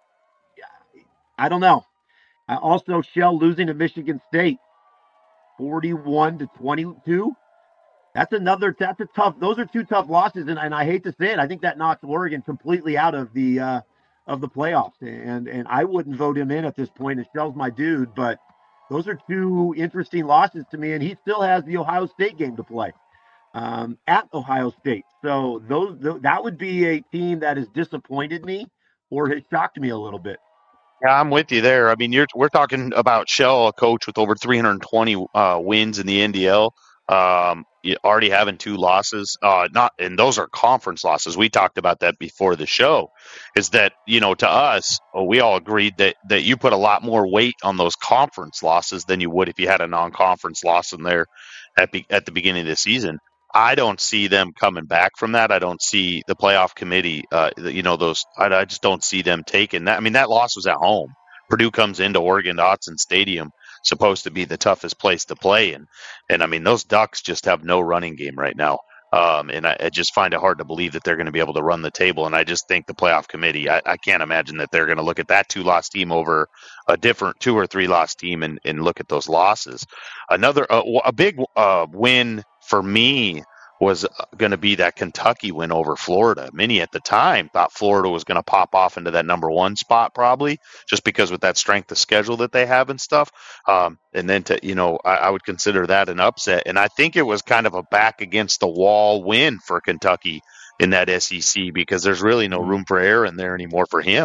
I don't know. I also Shell losing to Michigan State, forty-one to twenty-two. That's another. That's a tough. Those are two tough losses, and, and I hate to say it. I think that knocks Oregon completely out of the uh, of the playoffs, and and I wouldn't vote him in at this point. And Shell's my dude, but those are two interesting losses to me, and he still has the Ohio State game to play um, at Ohio State. So those th- that would be a team that has disappointed me or has shocked me a little bit. Yeah, I'm with you there. I mean, you're we're talking about Shell, a coach with over three hundred twenty uh, wins in the N D L. Um, you already having two losses, uh, not, and those are conference losses. We talked about that before the show. Is that, you know, to us, well, we all agreed that that you put a lot more weight on those conference losses than you would if you had a non-conference loss in there at be, at the beginning of the season. I don't see them coming back from that. I don't see the playoff committee, uh, you know, those, I, I just don't see them taking that. I mean, that loss was at home. Purdue comes into Oregon Autzen Stadium, supposed to be the toughest place to play. And, and I mean, those Ducks just have no running game right now. Um, and I, I just find it hard to believe that they're going to be able to run the table. And I just think the playoff committee, I, I can't imagine that they're going to look at that two-loss team over a different two or three-loss team and, and look at those losses. Another uh, a big uh, win for me was going to be that Kentucky win over Florida. Many at the time thought Florida was going to pop off into that number one spot probably, just because with that strength of schedule that they have and stuff. Um, and then to, you know, I, I would consider that an upset. And I think it was kind of a back against the wall win for Kentucky in that S E C, because there's really no room for error in there anymore for him.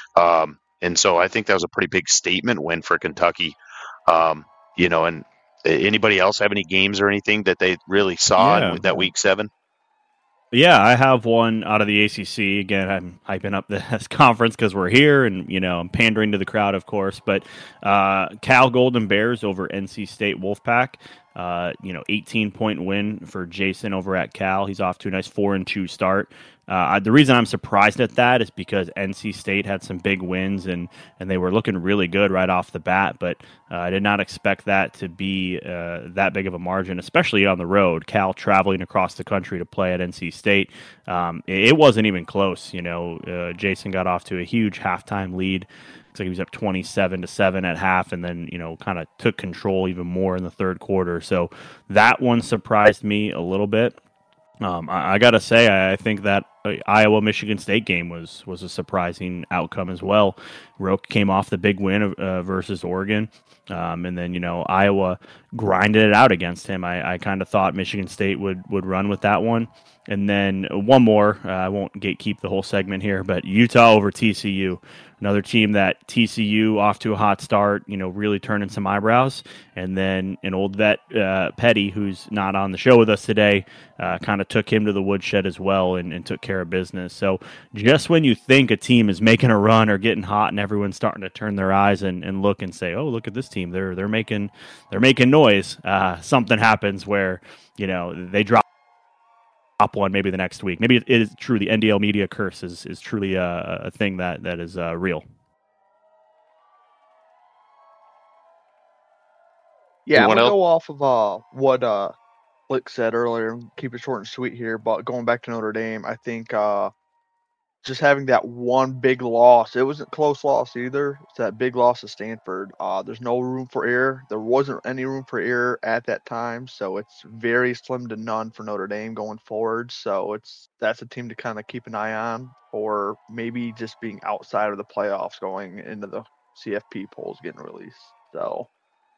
Um, and so I think that was a pretty big statement win for Kentucky. Um, you know, and anybody else have any games or anything that they really saw Yeah. in that week seven? Yeah, I have one out of the A C C. Again, I'm hyping up this conference because we're here, and you know I'm pandering to the crowd, of course. But uh, Cal Golden Bears over N C State Wolfpack. Uh, you know, eighteen point win for Jason over at Cal. He's off to a nice four and two start. Uh, the reason I'm surprised at that is because N C State had some big wins and and they were looking really good right off the bat. But uh, I did not expect that to be uh, that big of a margin, especially on the road. Cal traveling across the country to play at N C State. Um, it, it wasn't even close. You know, uh, Jason got off to a huge halftime lead. Looks like he was up twenty-seven to seven at half, and then you know kind of took control even more in the third quarter. So that one surprised me a little bit. Um, I, I got to say, I, I think that uh, Iowa Michigan State game was was a surprising outcome as well. Roke came off the big win uh, versus Oregon, um, and then you know Iowa grinded it out against him. I, I kind of thought Michigan State would would run with that one, and then one more. Uh, I won't gatekeep the whole segment here, but Utah over T C U. Another team that T C U off to a hot start, you know, really turning some eyebrows. And then an old vet, uh, Petty, who's not on the show with us today, uh, kind of took him to the woodshed as well and, and took care of business. So just when you think a team is making a run or getting hot and everyone's starting to turn their eyes and, and look and say, oh, look at this team. They're they're making they're making noise. Uh, something happens where, you know, they drop. Top one maybe the next week. Maybe it is true. The N D L media curse is, is truly a, a thing that, that is uh, real. Yeah, I'm Anyone gonna else? go off of uh, what uh, Flick said earlier. Keep it short and sweet here, but going back to Notre Dame, I think uh, just having that one big loss, it wasn't a close loss either. It's that big loss to Stanford. Uh, there's no room for error. There wasn't any room for error at that time, so it's very slim to none for Notre Dame going forward. So it's that's a team to kind of keep an eye on, or maybe just being outside of the playoffs going into the C F P polls getting released. So.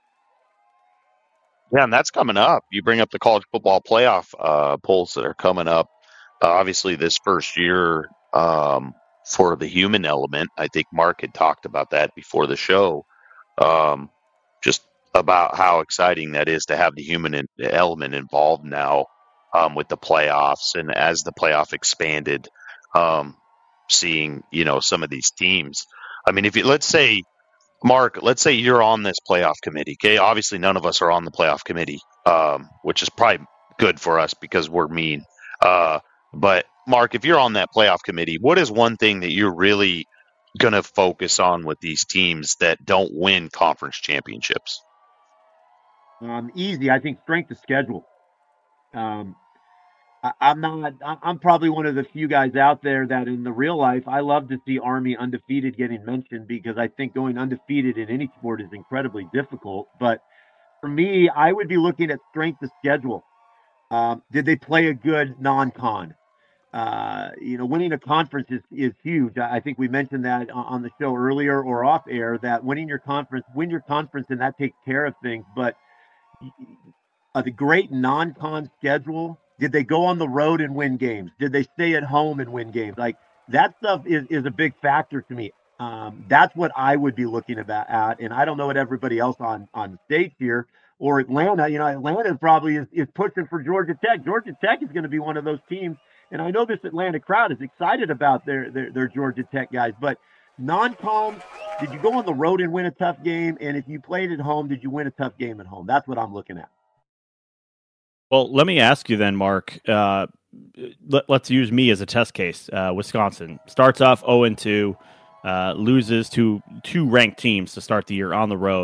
Yeah, and that's coming up. You bring up the college football playoff uh, polls that are coming up. Uh, obviously, this first year um, for the human element, I think Mark had talked about that before the show, um, just about how exciting that is to have the human in- element involved now um, with the playoffs. And as the playoff expanded, um, seeing, you know, some of these teams. I mean, if you, let's say, Mark, let's say you're on this playoff committee. Okay, obviously none of us are on the playoff committee, um, which is probably good for us because we're mean. Uh, but Mark, if you're on that playoff committee, what is one thing that you're really going to focus on with these teams that don't win conference championships? Um, easy, I think strength of schedule. Um, I, I'm not. I- I'm probably one of the few guys out there that, in the real life, I love to see Army undefeated getting mentioned because I think going undefeated in any sport is incredibly difficult. But for me, I would be looking at strength of schedule. Um, did they play a good non-con? Uh, you know, winning a conference is, is huge. I I think we mentioned that on on the show earlier or off air that winning your conference, win your conference, and that takes care of things. But uh, the great non-con schedule, did they go on the road and win games? Did they stay at home and win games? Like that stuff is, is a big factor to me. Um, that's what I would be looking about at. And I don't know what everybody else on, on stage here or Atlanta, you know, Atlanta probably is, is pushing for Georgia Tech. Georgia Tech is going to be one of those teams. And I know this Atlanta crowd is excited about their, their, their Georgia Tech guys, but non-con, did you go on the road and win a tough game? And if you played at home, did you win a tough game at home? That's what I'm looking at. Well, let me ask you then, Mark. Uh, let, let's use me as a test case. Uh, Wisconsin starts off oh and two, uh, loses to two ranked teams to start the year on the road.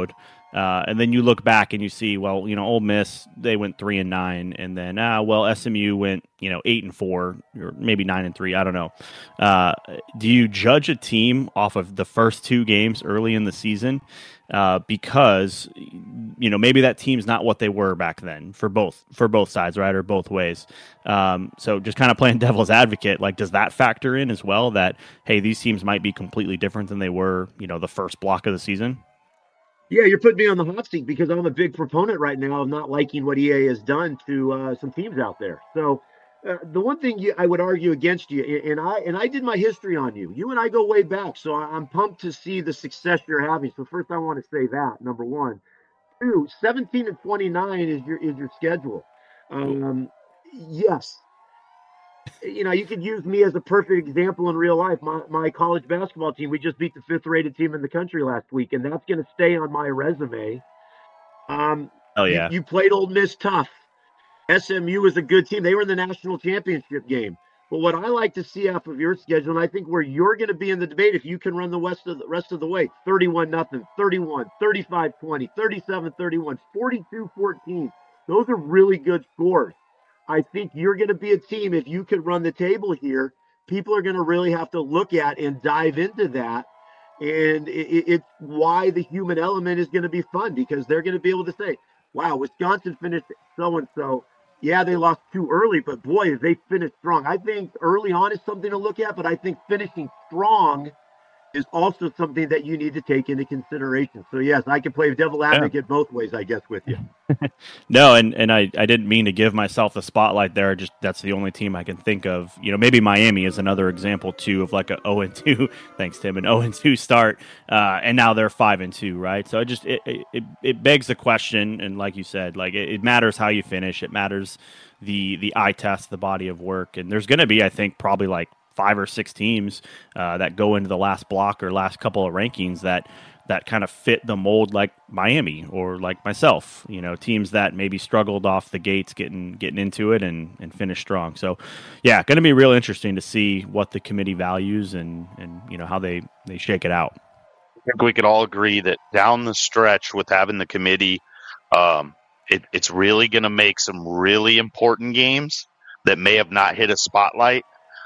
Uh, and then you look back and you see, well, you know, Ole Miss, they went three and nine, and then ah, well, S M U went, you know, eight and four, or maybe nine and three. I don't know. Uh, do you judge a team off of the first two games early in the season? Uh, because you know maybe that team's not what they were back then for both for both sides, right, or both ways. Um, so just kind of playing devil's advocate, like, does that factor in as well? That hey, these teams might be completely different than they were, you know, the first block of the season. Yeah, you're putting me on the hot seat because I'm a big proponent right now of not liking what E A has done to uh, some teams out there. So uh, the one thing you, I would argue against you, and I and I did my history on you. You and I go way back, so I'm pumped to see the success you're having. So first, I want to say that number one. Two, seventeen and twenty-nine is your is your schedule. Um, yes. You know, you could use me as a perfect example in real life. My my college basketball team, we just beat the fifth rated team in the country last week, and that's going to stay on my resume. Um, oh yeah, you, you played Ole Miss tough. S M U is a good team. They were in the national championship game. But what I like to see off of your schedule, and I think where you're going to be in the debate, if you can run the rest of the rest of the way, thirty-one nothing, thirty-one, thirty-five twenty, thirty-seven thirty-one, forty-two fourteen. Those are really good scores. I think you're going to be a team, if you can run the table here, people are going to really have to look at and dive into that. And it, it's why the human element is going to be fun, because they're going to be able to say, wow, Wisconsin finished so-and-so. Yeah, they lost too early, but boy, they finished strong. I think early on is something to look at, but I think finishing strong is also something that you need to take into consideration. So yes, I can play devil advocate yeah. both ways, I guess, with you. No, and, and I, I didn't mean to give myself the spotlight there. Just that's the only team I can think of. You know, maybe Miami is another example too of like a oh and two. Thanks, Tim, an oh and two start, uh, and now they're five and two, right? So it just it it, it begs the question, and like you said, like it, it matters how you finish. It matters the the eye test, the body of work, and there's going to be, I think, probably like five or six teams uh, that go into the last block or last couple of rankings that that kind of fit the mold, like Miami or like myself, you know, teams that maybe struggled off the gates getting getting into it and, and finished strong. So, yeah, going to be real interesting to see what the committee values and, and you know, how they, they shake it out. I think we could all agree that down the stretch with having the committee, um, it, it's really going to make some really important games that may have not hit a spotlight.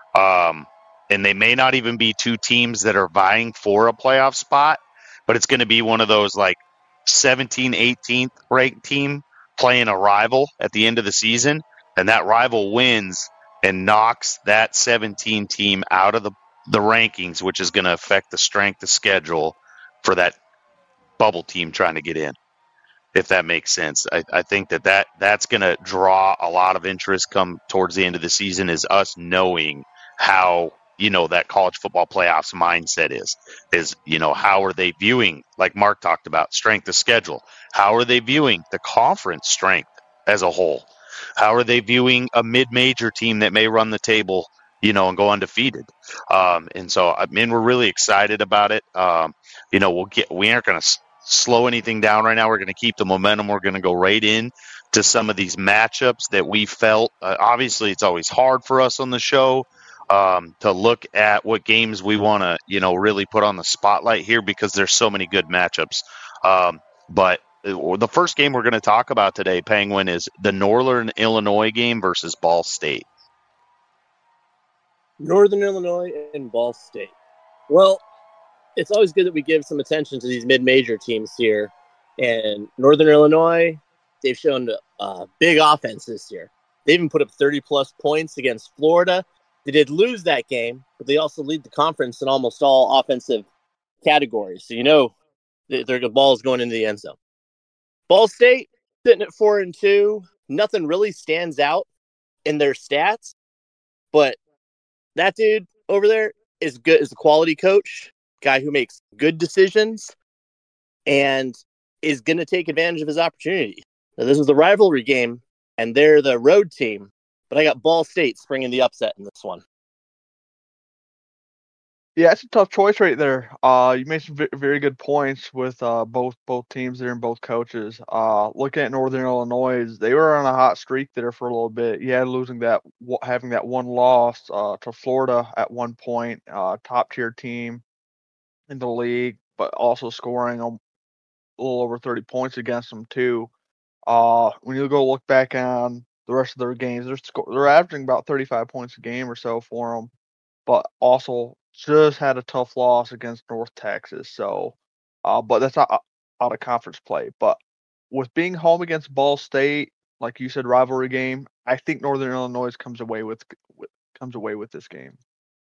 Um, and they may not even be two teams that are vying for a playoff spot, but it's going to be one of those like seventeen, eighteenth ranked team playing a rival at the end of the season. And that rival wins and knocks that seventeen team out of the, the rankings, which is going to affect the strength of schedule for that bubble team trying to get in, if that makes sense. I, I think that, that that's going to draw a lot of interest come towards the end of the season, is us knowing how, you know, that college football playoffs mindset is, is, you know, how are they viewing, like Mark talked about, strength of schedule? How are they viewing the conference strength as a whole? How are they viewing a mid-major team that may run the table, you know, and go undefeated? Um, and so, I mean, we're really excited about it. Um, you know, we'll get, we aren't going to slow anything down right now. We're going to keep the momentum. We're going to go right in to some of these matchups that we felt. Uh, obviously, it's always hard for us on the show um, to look at what games we want to, you know, really put on the spotlight here, because there's so many good matchups. Um, but the first game we're going to talk about today, Penguin, is the Northern Illinois game versus Ball State. Northern Illinois and Ball State. Well, it's always good that we give some attention to these mid-major teams here. And Northern Illinois, they've shown a big offense this year. They even put up thirty-plus points against Florida. They did lose that game, but they also lead the conference in almost all offensive categories. So you know their ball is going into the end zone. Ball State, sitting at four and two. Nothing really stands out in their stats, but that dude over there is good, is a quality coach, guy who makes good decisions, and is going to take advantage of his opportunity. Now, this was the rivalry game, and they're the road team, but I got Ball State springing the upset in this one. Yeah, it's a tough choice right there. Uh, you made some v- very good points with uh, both both teams there and both coaches. Uh, looking at Northern Illinois, they were on a hot streak there for a little bit. Yeah, losing that, having that one loss uh, to Florida at one point, uh, top tier team in the league, but also scoring um, little over thirty points against them too. Uh, when you go look back on the rest of their games, they're sco- they're averaging about thirty-five points a game or so for them, but also just had a tough loss against North Texas. So, uh, but that's out, out of conference play. But with being home against Ball State, like you said, rivalry game, I think Northern Illinois comes away with, with comes away with this game.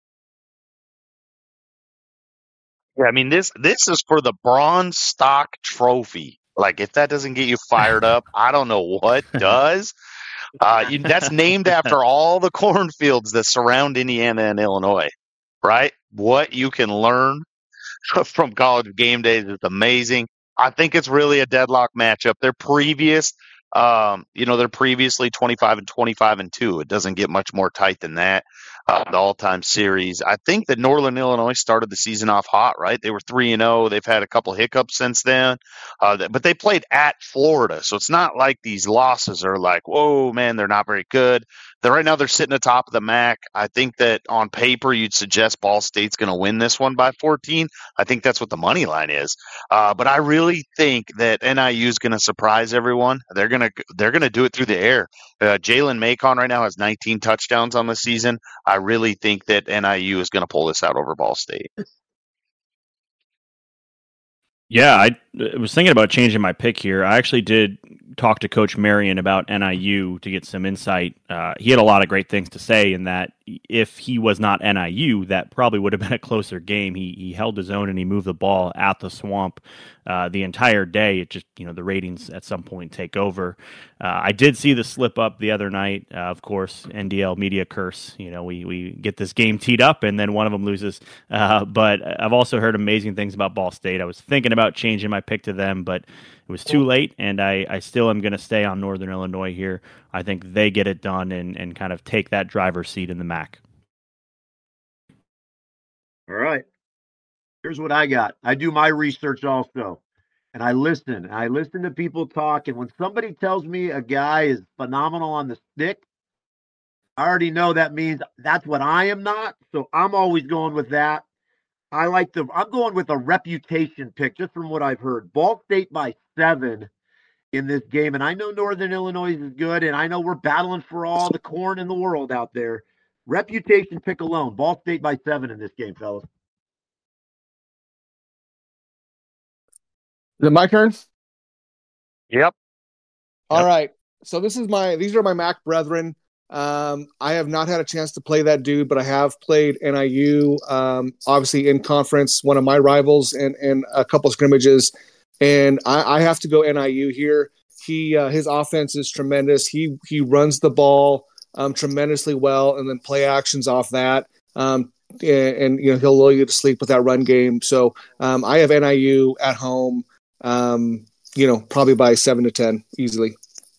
Yeah, I mean this this is for the Bronze Stock Trophy. Like if that doesn't get you fired up, I don't know what does. Uh, you, that's named after all the cornfields that surround Indiana and Illinois, right? What you can learn from college game days is amazing. I think it's really a deadlock matchup. They're previous, um, you know, they're previously twenty-five and twenty-five and two. It doesn't get much more tight than that. Uh, the all-time series. I think that Northern Illinois started the season off hot, right? They were three and zero. They've had a couple hiccups since then, uh, but they played at Florida, so it's not like these losses are like, whoa, man, they're not very good. They're right now they're sitting atop of the M A C. I think that on paper you'd suggest Ball State's going to win this one by fourteen. I think that's what the money line is. Uh, but I really think that N I U is going to surprise everyone. They're going to they're going to do it through the air. Uh, Jalen Macon right now has nineteen touchdowns on the season. I really think that N I U is going to pull this out over Ball State. Yeah, I, I was thinking about changing my pick here. I actually did talk to Coach Marion about N I U to get some insight. Uh, he had a lot of great things to say in that if he was not N I U, that probably would have been a closer game. He he held his own and he moved the ball at the Swamp uh, the entire day. It just, you know, the ratings at some point take over. Uh, I did see the slip up the other night. Uh, of course, N D L media curse. You know, we, we get this game teed up and then one of them loses. Uh, but I've also heard amazing things about Ball State. I was thinking about changing my pick to them, but it was too late, and I, I still am going to stay on Northern Illinois here. I think they get it done and, and kind of take that driver's seat in the M A C. All right. Here's what I got. I do my research also, and I listen. I listen to people talk, and when somebody tells me a guy is phenomenal on the stick, I already know that means that's what I am not, so I'm always going with that. I like the, I'm going with a reputation pick just from what I've heard. Ball State by seven in this game. And I know Northern Illinois is good, and I know we're battling for all the corn in the world out there. Reputation pick alone. Ball State by seven in this game, fellas. Is it my turn? Yep. All Yep. right. So this is my, these are my M A C brethren. Um, I have not had a chance to play that dude, but I have played N I U, um, obviously in conference, one of my rivals, and, and a couple scrimmages. And I, I have to go N I U here. He, uh, his offense is tremendous. He, he runs the ball um, tremendously well, and then play actions off that. Um, and, and, you know, he'll lull you to sleep with that run game. So um, I have N I U at home, um, you know, probably by seven to ten easily.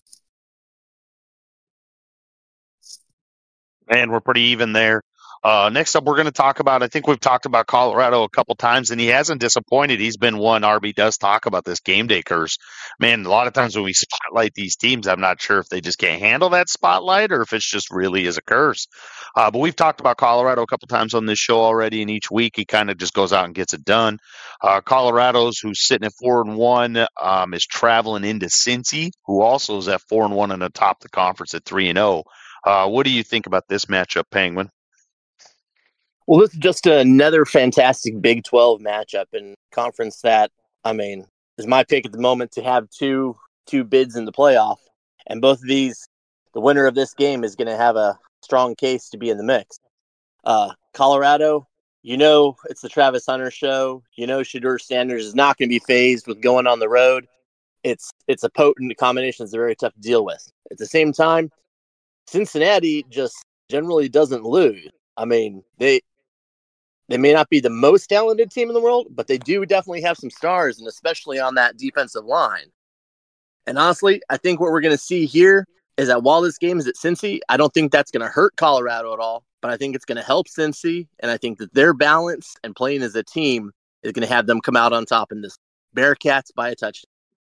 Man, we're pretty even there. Uh, next up, we're going to talk about, I think we've talked about Colorado a couple times, and he hasn't disappointed. He's been one. R B does talk about this game day curse. Man, a lot of times when we spotlight these teams, I'm not sure if they just can't handle that spotlight or if it's just really is a curse. Uh, but we've talked about Colorado a couple times on this show already, and each week he kind of just goes out and gets it done. Uh, Colorado's, who's sitting at four and one, um, is traveling into Cincy, who also is at four and one and atop the conference at three and zero. Uh, what do you think about this matchup, Penguin? Well, this is just another fantastic Big twelve matchup in conference that, I mean, is my pick at the moment to have two two bids in the playoff. And both of these, the winner of this game is going to have a strong case to be in the mix. Uh, Colorado, you know it's the Travis Hunter show. You know Shedeur Sanders is not going to be phased with going on the road. It's it's a potent combination that's very tough to deal with. At the same time, Cincinnati just generally doesn't lose. I mean, they they may not be the most talented team in the world, but they do definitely have some stars, and especially on that defensive line. And honestly, I think what we're going to see here is that while this game is at Cincy, I don't think that's going to hurt Colorado at all, but I think it's going to help Cincy, and I think that their balance and playing as a team is going to have them come out on top in this Bearcats by a touchdown.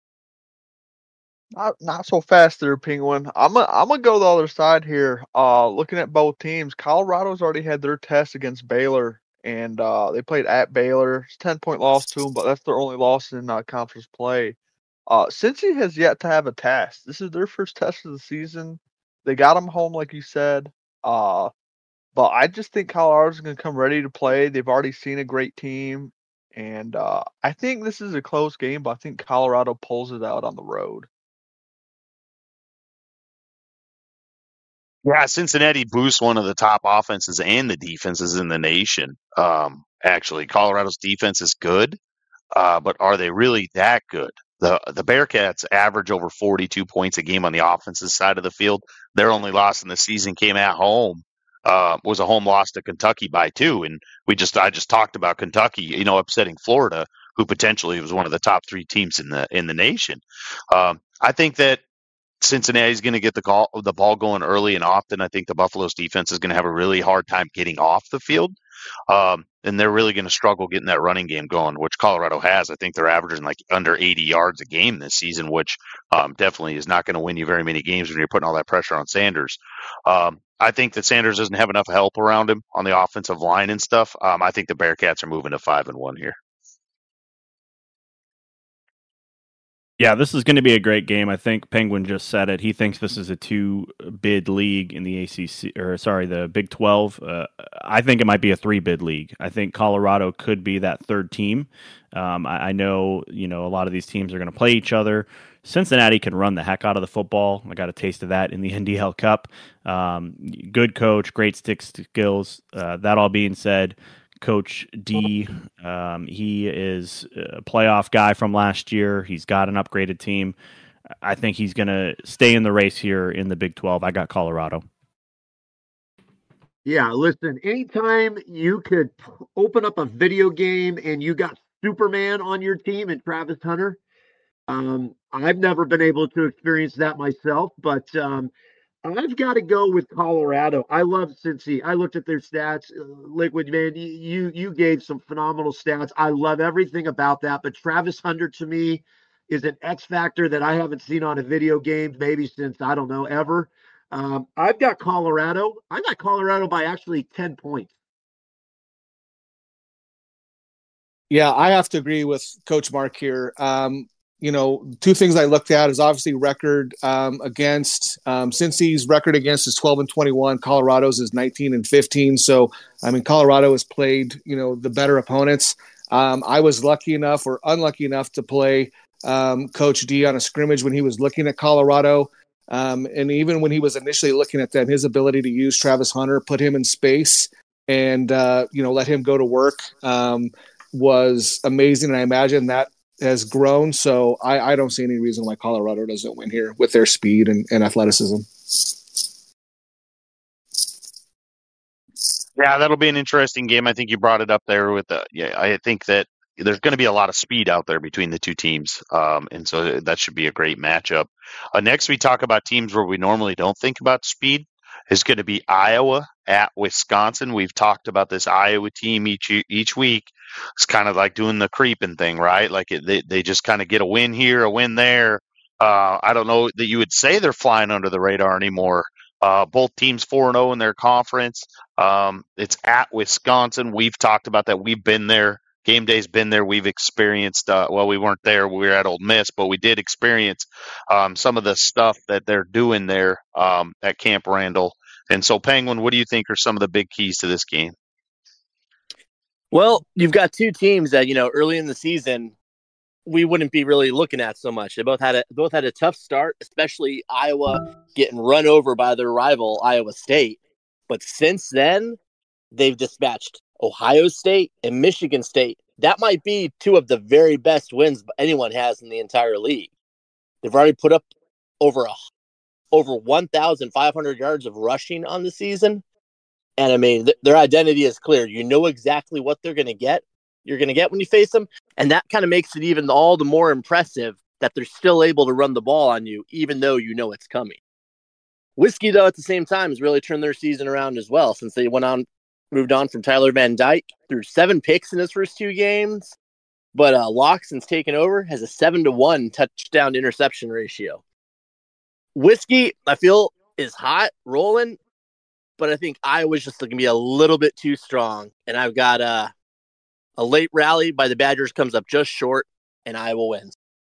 Not not so fast there, Penguin. I'm a, I'm gonna go the other side here. Uh, looking at both teams, Colorado's already had their test against Baylor and uh, they played at Baylor. It's a ten-point loss to them, but that's their only loss in uh, conference play. Uh, Cincy has yet to have a test. This is their first test of the season. They got them home, like you said. Uh, but I just think Colorado's going to come ready to play. They've already seen a great team. And uh, I think this is a close game, but I think Colorado pulls it out on the road. Yeah, Cincinnati boosts one of the top offenses and the defenses in the nation. Um, actually, Colorado's defense is good, uh, but are they really that good? The the Bearcats average over forty-two points a game on the offensive side of the field. Their only loss in the season came at home. Uh, was a home loss to Kentucky by two, and we just I just talked about Kentucky, you know, upsetting Florida, who potentially was one of the top three teams in the in the nation. Um, I think that Cincinnati's going to get the call, the ball going early and often. I think the Buffalo's defense is going to have a really hard time getting off the field. Um, and they're really going to struggle getting that running game going, which Colorado has. I think they're averaging like under eighty yards a game this season, which um, definitely is not going to win you very many games when you're putting all that pressure on Sanders. Um, I think that Sanders doesn't have enough help around him on the offensive line and stuff. Um, I think the Bearcats are moving to five and one here. Yeah, this is going to be a great game. I think Penguin just said it. He thinks this is a two-bid league in the A C C, or sorry, the Big twelve. Uh, I think it might be a three-bid league. I think Colorado could be that third team. Um, I, I know, you know, a lot of these teams are going to play each other. Cincinnati can run the heck out of the football. I got a taste of that in the N D L Cup. Um, good coach, great stick skills. Uh, that all being said, Coach D, um, he is a playoff guy from last year. He's got an upgraded team. I think he's going to stay in the race here in the Big twelve. I got Colorado. Yeah, listen, anytime you could p- open up a video game and you got Superman on your team and Travis Hunter, um, I've never been able to experience that myself, but um, I've got to go with Colorado. I love Cincy. I looked at their stats. Uh, Liquid, man, you you gave some phenomenal stats. I love everything about that. But Travis Hunter, to me, is an X factor that I haven't seen on a video game maybe since, I don't know, ever. Um, I've got Colorado. I got Colorado by actually ten points. Yeah, I have to agree with Coach Mark here. Um, you know, two things I looked at is obviously record um, against um, Cincy's record against is twelve and twenty-one. Colorado's is nineteen and fifteen. So, I mean, Colorado has played, you know, the better opponents. Um, I was lucky enough or unlucky enough to play um, Coach D on a scrimmage when he was looking at Colorado. Um, and even when he was initially looking at them, his ability to use Travis Hunter, put him in space and, uh, you know, let him go to work um, was amazing. And I imagine that has grown. So I, I don't see any reason why Colorado doesn't win here with their speed and, and athleticism. Yeah, that'll be an interesting game. I think you brought it up there with the, yeah, I think that there's going to be a lot of speed out there between the two teams. Um, and so that should be a great matchup. Uh, next, we talk about teams where we normally don't think about speed. It's going to be Iowa at Wisconsin. We've talked about this Iowa team each each week. It's kind of like doing the creeping thing, right? Like it, they, they just kind of get a win here, a win there. Uh, I don't know that you would say they're flying under the radar anymore. Uh, both teams four and oh in their conference. Um, it's at Wisconsin. We've talked about that. We've been there. Game day's been there. We've experienced, uh, well, we weren't there. We were at Ole Miss, but we did experience um, some of the stuff that they're doing there um, at Camp Randall. And so, Penguin, what do you think are some of the big keys to this game? Well, you've got two teams that, you know, early in the season, we wouldn't be really looking at so much. They both had a both had a tough start, especially Iowa getting run over by their rival, Iowa State. But since then, they've dispatched Ohio State and Michigan State. That might be two of the very best wins anyone has in the entire league. They've already put up over a, over one thousand five hundred yards of rushing on the season. And I mean, th- their identity is clear. You know exactly what they're going to get. You're going to get when you face them. And that kind of makes it even all the more impressive that they're still able to run the ball on you, even though you know it's coming. Whiskey, though, at the same time, has really turned their season around as well, since they went on, moved on from Tyler Van Dyke, threw seven picks in his first two games. But uh, Locke, since taking over, has a seven to one touchdown to interception ratio. Whiskey, I feel, is hot, rolling. but I think Iowa's just going to be a little bit too strong. And I've got a, a late rally by the Badgers comes up just short, and Iowa wins.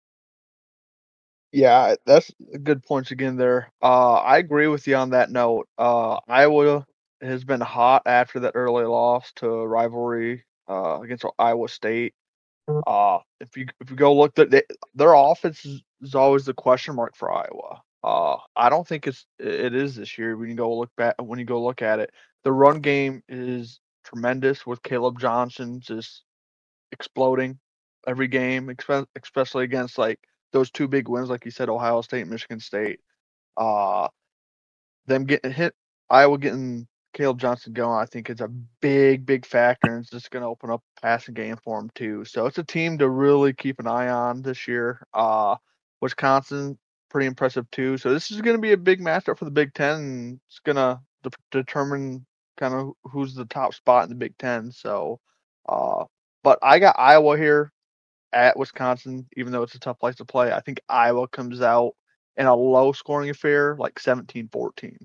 Yeah, that's good points again there. Uh, I agree with you on that note. Uh, Iowa has been hot after that early loss to a rivalry uh, against Iowa State. Uh, if you if you go look at they, their offense is, is always the question mark for Iowa. Uh, I don't think it's it is this year. When you go look back, when you go look at it, the run game is tremendous with Caleb Johnson just exploding every game, expe- especially against like those two big wins, like you said, Ohio State, Michigan State. Uh, them getting hit, Iowa getting Caleb Johnson going, I think it's a big, big factor, and it's just going to open up a passing game for them too. So it's a team to really keep an eye on this year. Uh, Wisconsin, pretty impressive too. So this is going to be a big matchup for the Big Ten, and it's going to de- determine kind of who's the top spot in the Big Ten. So, uh, but I got Iowa here at Wisconsin, even though it's a tough place to play. I think Iowa comes out in a low-scoring affair, like seventeen fourteen.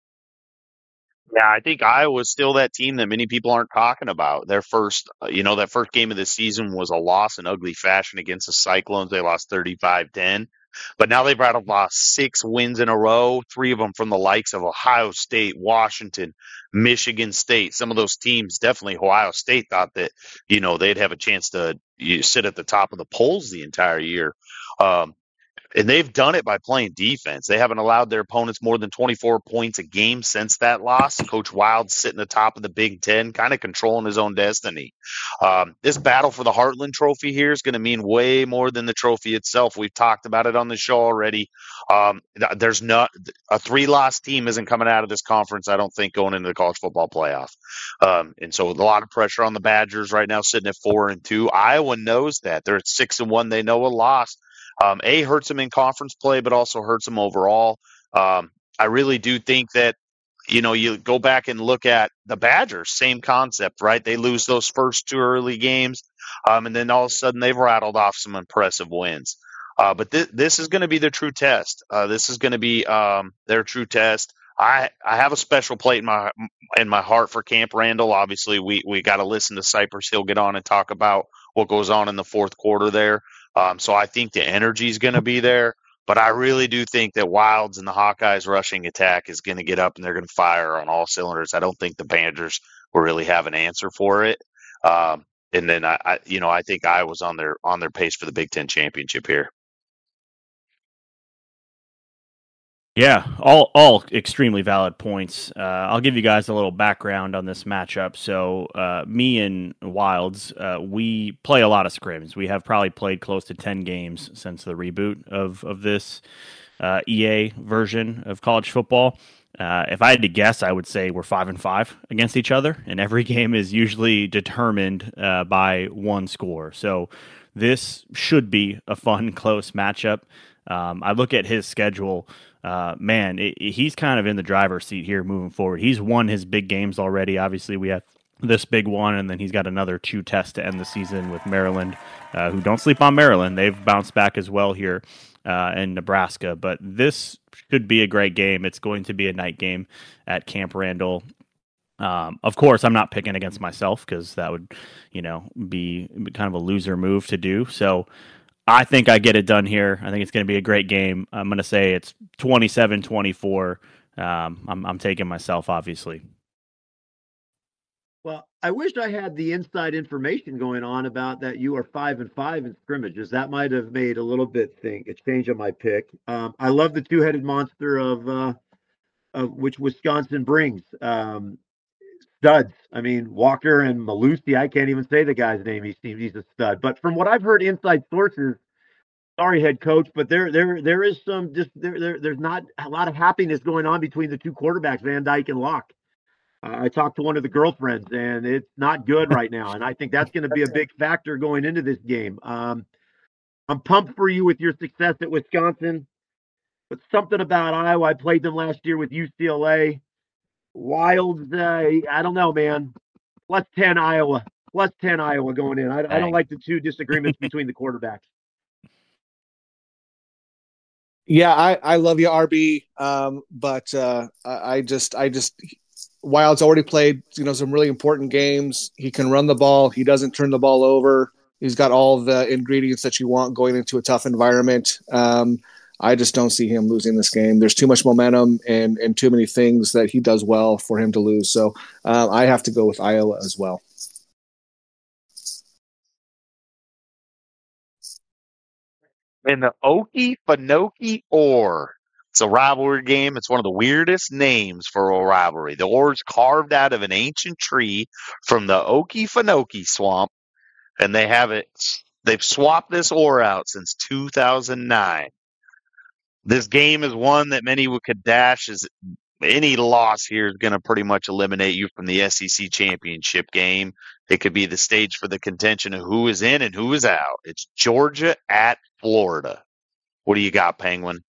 Yeah, I think Iowa's still that team that many people aren't talking about. Their first, uh, you know, that first game of the season was a loss in ugly fashion against the Cyclones. They lost thirty-five ten. But now they've rattled off six wins in a row, three of them from the likes of Ohio State, Washington, Michigan State. Some of those teams, definitely Ohio State, thought that, you know, they'd have a chance to you, sit at the top of the polls the entire year. Um, And they've done it by playing defense. They haven't allowed their opponents more than twenty-four points a game since that loss. Coach Wild's sitting atop of the Big Ten, kind of controlling his own destiny. Um, this battle for the Heartland Trophy here is going to mean way more than the trophy itself. We've talked about it on the show already. Um, there's not a three-loss team isn't coming out of this conference, I don't think, going into the college football playoff. Um, and so a lot of pressure on the Badgers right now, sitting at four and two. Iowa knows that. They're at six and one. They know a loss. Um, A, hurts them in conference play, but also hurts them overall. Um, I really do think that, you know, you go back and look at the Badgers, same concept, right? They lose those first two early games, um, and then all of a sudden they've rattled off some impressive wins. Uh, but th- this is going to be the true test. Uh, this is going to be um, their true test. I, I have a special plate in my in my heart for Camp Randall. Obviously, we we got to listen to Cypress Hill get on and talk about what goes on in the fourth quarter there. Um, so I think the energy is going to be there, but I really do think that Wilds and the Hawkeyes rushing attack is going to get up and they're going to fire on all cylinders. I don't think the Badgers will really have an answer for it. Um, and then I, I, you know, I think I was on their on their pace for the Big Ten championship here. Yeah, all all extremely valid points. Uh, I'll give you guys a little background on this matchup. So, uh, me and Wilds, uh, we play a lot of scrims. We have probably played close to ten games since the reboot of of this uh, E A version of college football. Uh, if I had to guess, I would say we're five and five against each other, and every game is usually determined uh, by one score. So, this should be a fun, close matchup. Um, I look at his schedule. Uh, man, it, it, he's kind of in the driver's seat here moving forward. He's won his big games already. Obviously, we have this big one, and then he's got another two tests to end the season with Maryland, uh, who don't sleep on Maryland. They've bounced back as well here uh, in Nebraska. But this should be a great game. It's going to be a night game at Camp Randall. Um, of course, I'm not picking against myself because that would, you know, be kind of a loser move to do. So I think I get it done here. I think it's going to be a great game. I'm going to say it's twenty-seven twenty-four. Um, I'm, I'm taking myself, obviously. Well, I wish I had the inside information going on about that you are five and five in scrimmages. That might have made a little bit think a change on my pick. Um, I love the two-headed monster of uh, of which Wisconsin brings. Um, studs. I mean, Walker and Malusi, I can't even say the guy's name. He seems he's a stud. But from what I've heard inside sources, sorry, head coach, but there there there is some just there, there there's not a lot of happiness going on between the two quarterbacks, Van Dyke and Locke. Uh, I talked to one of the girlfriends, and it's not good right now. And I think that's going to be a big factor going into this game. Um, I'm pumped for you with your success at Wisconsin, but something about Iowa. I played them last year with U C L A. Wilds, uh, I don't know, man. Plus ten Iowa. Plus ten Iowa going in. I, I don't like the two disagreements between the quarterbacks. Yeah, I, I love you, R B. Um, but uh, I I just I just Wild's already played, you know, some really important games. He can run the ball. He doesn't turn the ball over. He's got all the ingredients that you want going into a tough environment. Um, I just don't see him losing this game. There's too much momentum and, and too many things that he does well for him to lose. So uh, I have to go with Iowa as well. In the Okefenokee Ore. It's a rivalry game. It's one of the weirdest names for a rivalry. The ore is carved out of an ancient tree from the Okefenokee swamp, and they have it. They've swapped this ore out since two thousand nine. This game is one that many would dash as any loss here is going to pretty much eliminate you from the S E C championship game. It could be the stage for the contention of who is in and who is out. It's Georgia at Florida. What do you got, Penguin?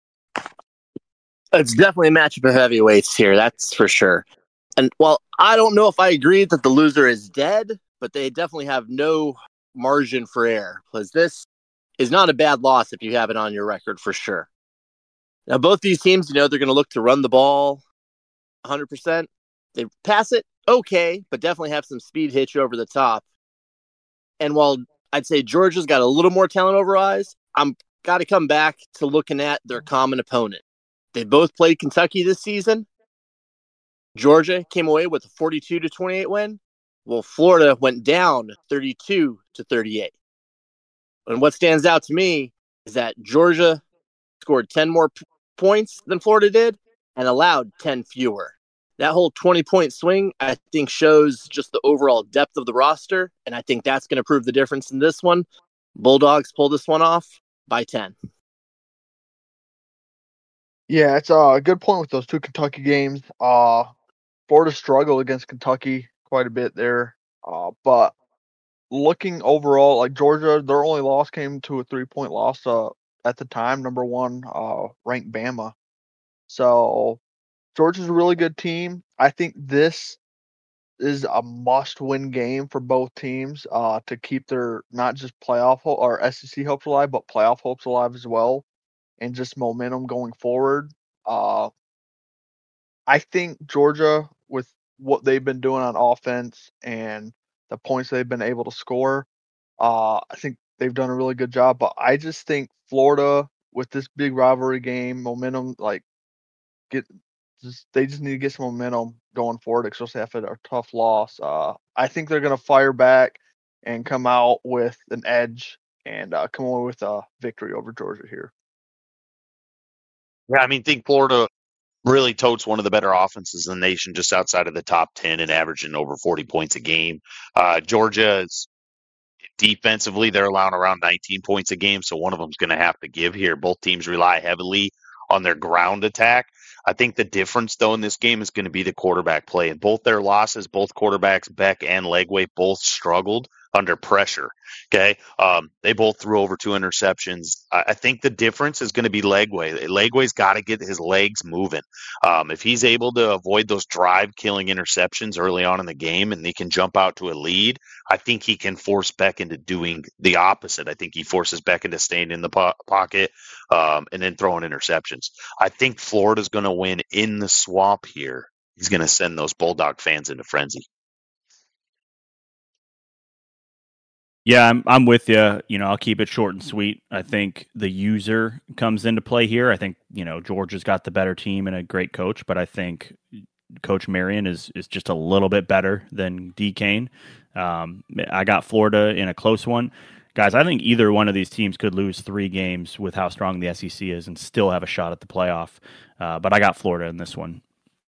It's definitely a matchup of heavyweights here, that's for sure. And while I don't know if I agree that the loser is dead, but they definitely have no margin for error, because this is not a bad loss if you have it on your record for sure. Now, both these teams, you know, they're going to look to run the ball one hundred percent. They pass it okay, but definitely have some speed hitch over the top. And while I'd say Georgia's got a little more talent over eyes, I'm got to come back to looking at their common opponent. They both played Kentucky this season. Georgia came away with a forty-two to twenty-eight win. Well, Florida went down thirty-two to thirty-eight. And what stands out to me is that Georgia scored ten more p- points than Florida did and allowed ten fewer. That whole twenty-point swing, I think, shows just the overall depth of the roster, and I think that's going to prove the difference in this one. Bulldogs pull this one off by ten. Yeah, it's a good point with those two Kentucky games. Uh, Florida struggled against Kentucky quite a bit there, uh, but looking overall, like Georgia, their only loss came to a three-point loss uh, at the time, number one uh, ranked Bama. So Georgia's a really good team. I think this is a must-win game for both teams uh, to keep their not just playoff ho- or S E C hopes alive, but playoff hopes alive as well, and just momentum going forward. Uh, I think Georgia, with what they've been doing on offense and the points they've been able to score, uh, I think they've done a really good job. But I just think Florida, with this big rivalry game, momentum, like get just they just need to get some momentum going forward, especially after a tough loss. Uh, I think they're going to fire back and come out with an edge and uh, come away with a victory over Georgia here. Yeah, I mean, think Florida really totes one of the better offenses in the nation, just outside of the top ten and averaging over forty points a game. Uh, Georgia is defensively, they're allowing around nineteen points a game, so one of them's going to have to give here. Both teams rely heavily on their ground attack. I think the difference, though, in this game is going to be the quarterback play. In both their losses, both quarterbacks, Beck and Legway, both struggled under pressure. Okay. Um, they both threw over two interceptions. I, I think the difference is going to be Legway. Legway's got to get his legs moving. Um, if he's able to avoid those drive killing interceptions early on in the game and he can jump out to a lead, I think he can force Beck into doing the opposite. I think he forces Beck into staying in the po- pocket um, and then throwing interceptions. I think Florida's going to win in the swamp here. He's going to send those Bulldog fans into frenzy. Yeah, I'm I'm with you. You know, I'll keep it short and sweet. I think the user comes into play here. I think, you know, Georgia's got the better team and a great coach, but I think Coach Marion is is just a little bit better than D. Kane. Um, I got Florida in a close one. Guys, I think either one of these teams could lose three games with how strong the S E C is and still have a shot at the playoff. Uh, but I got Florida in this one.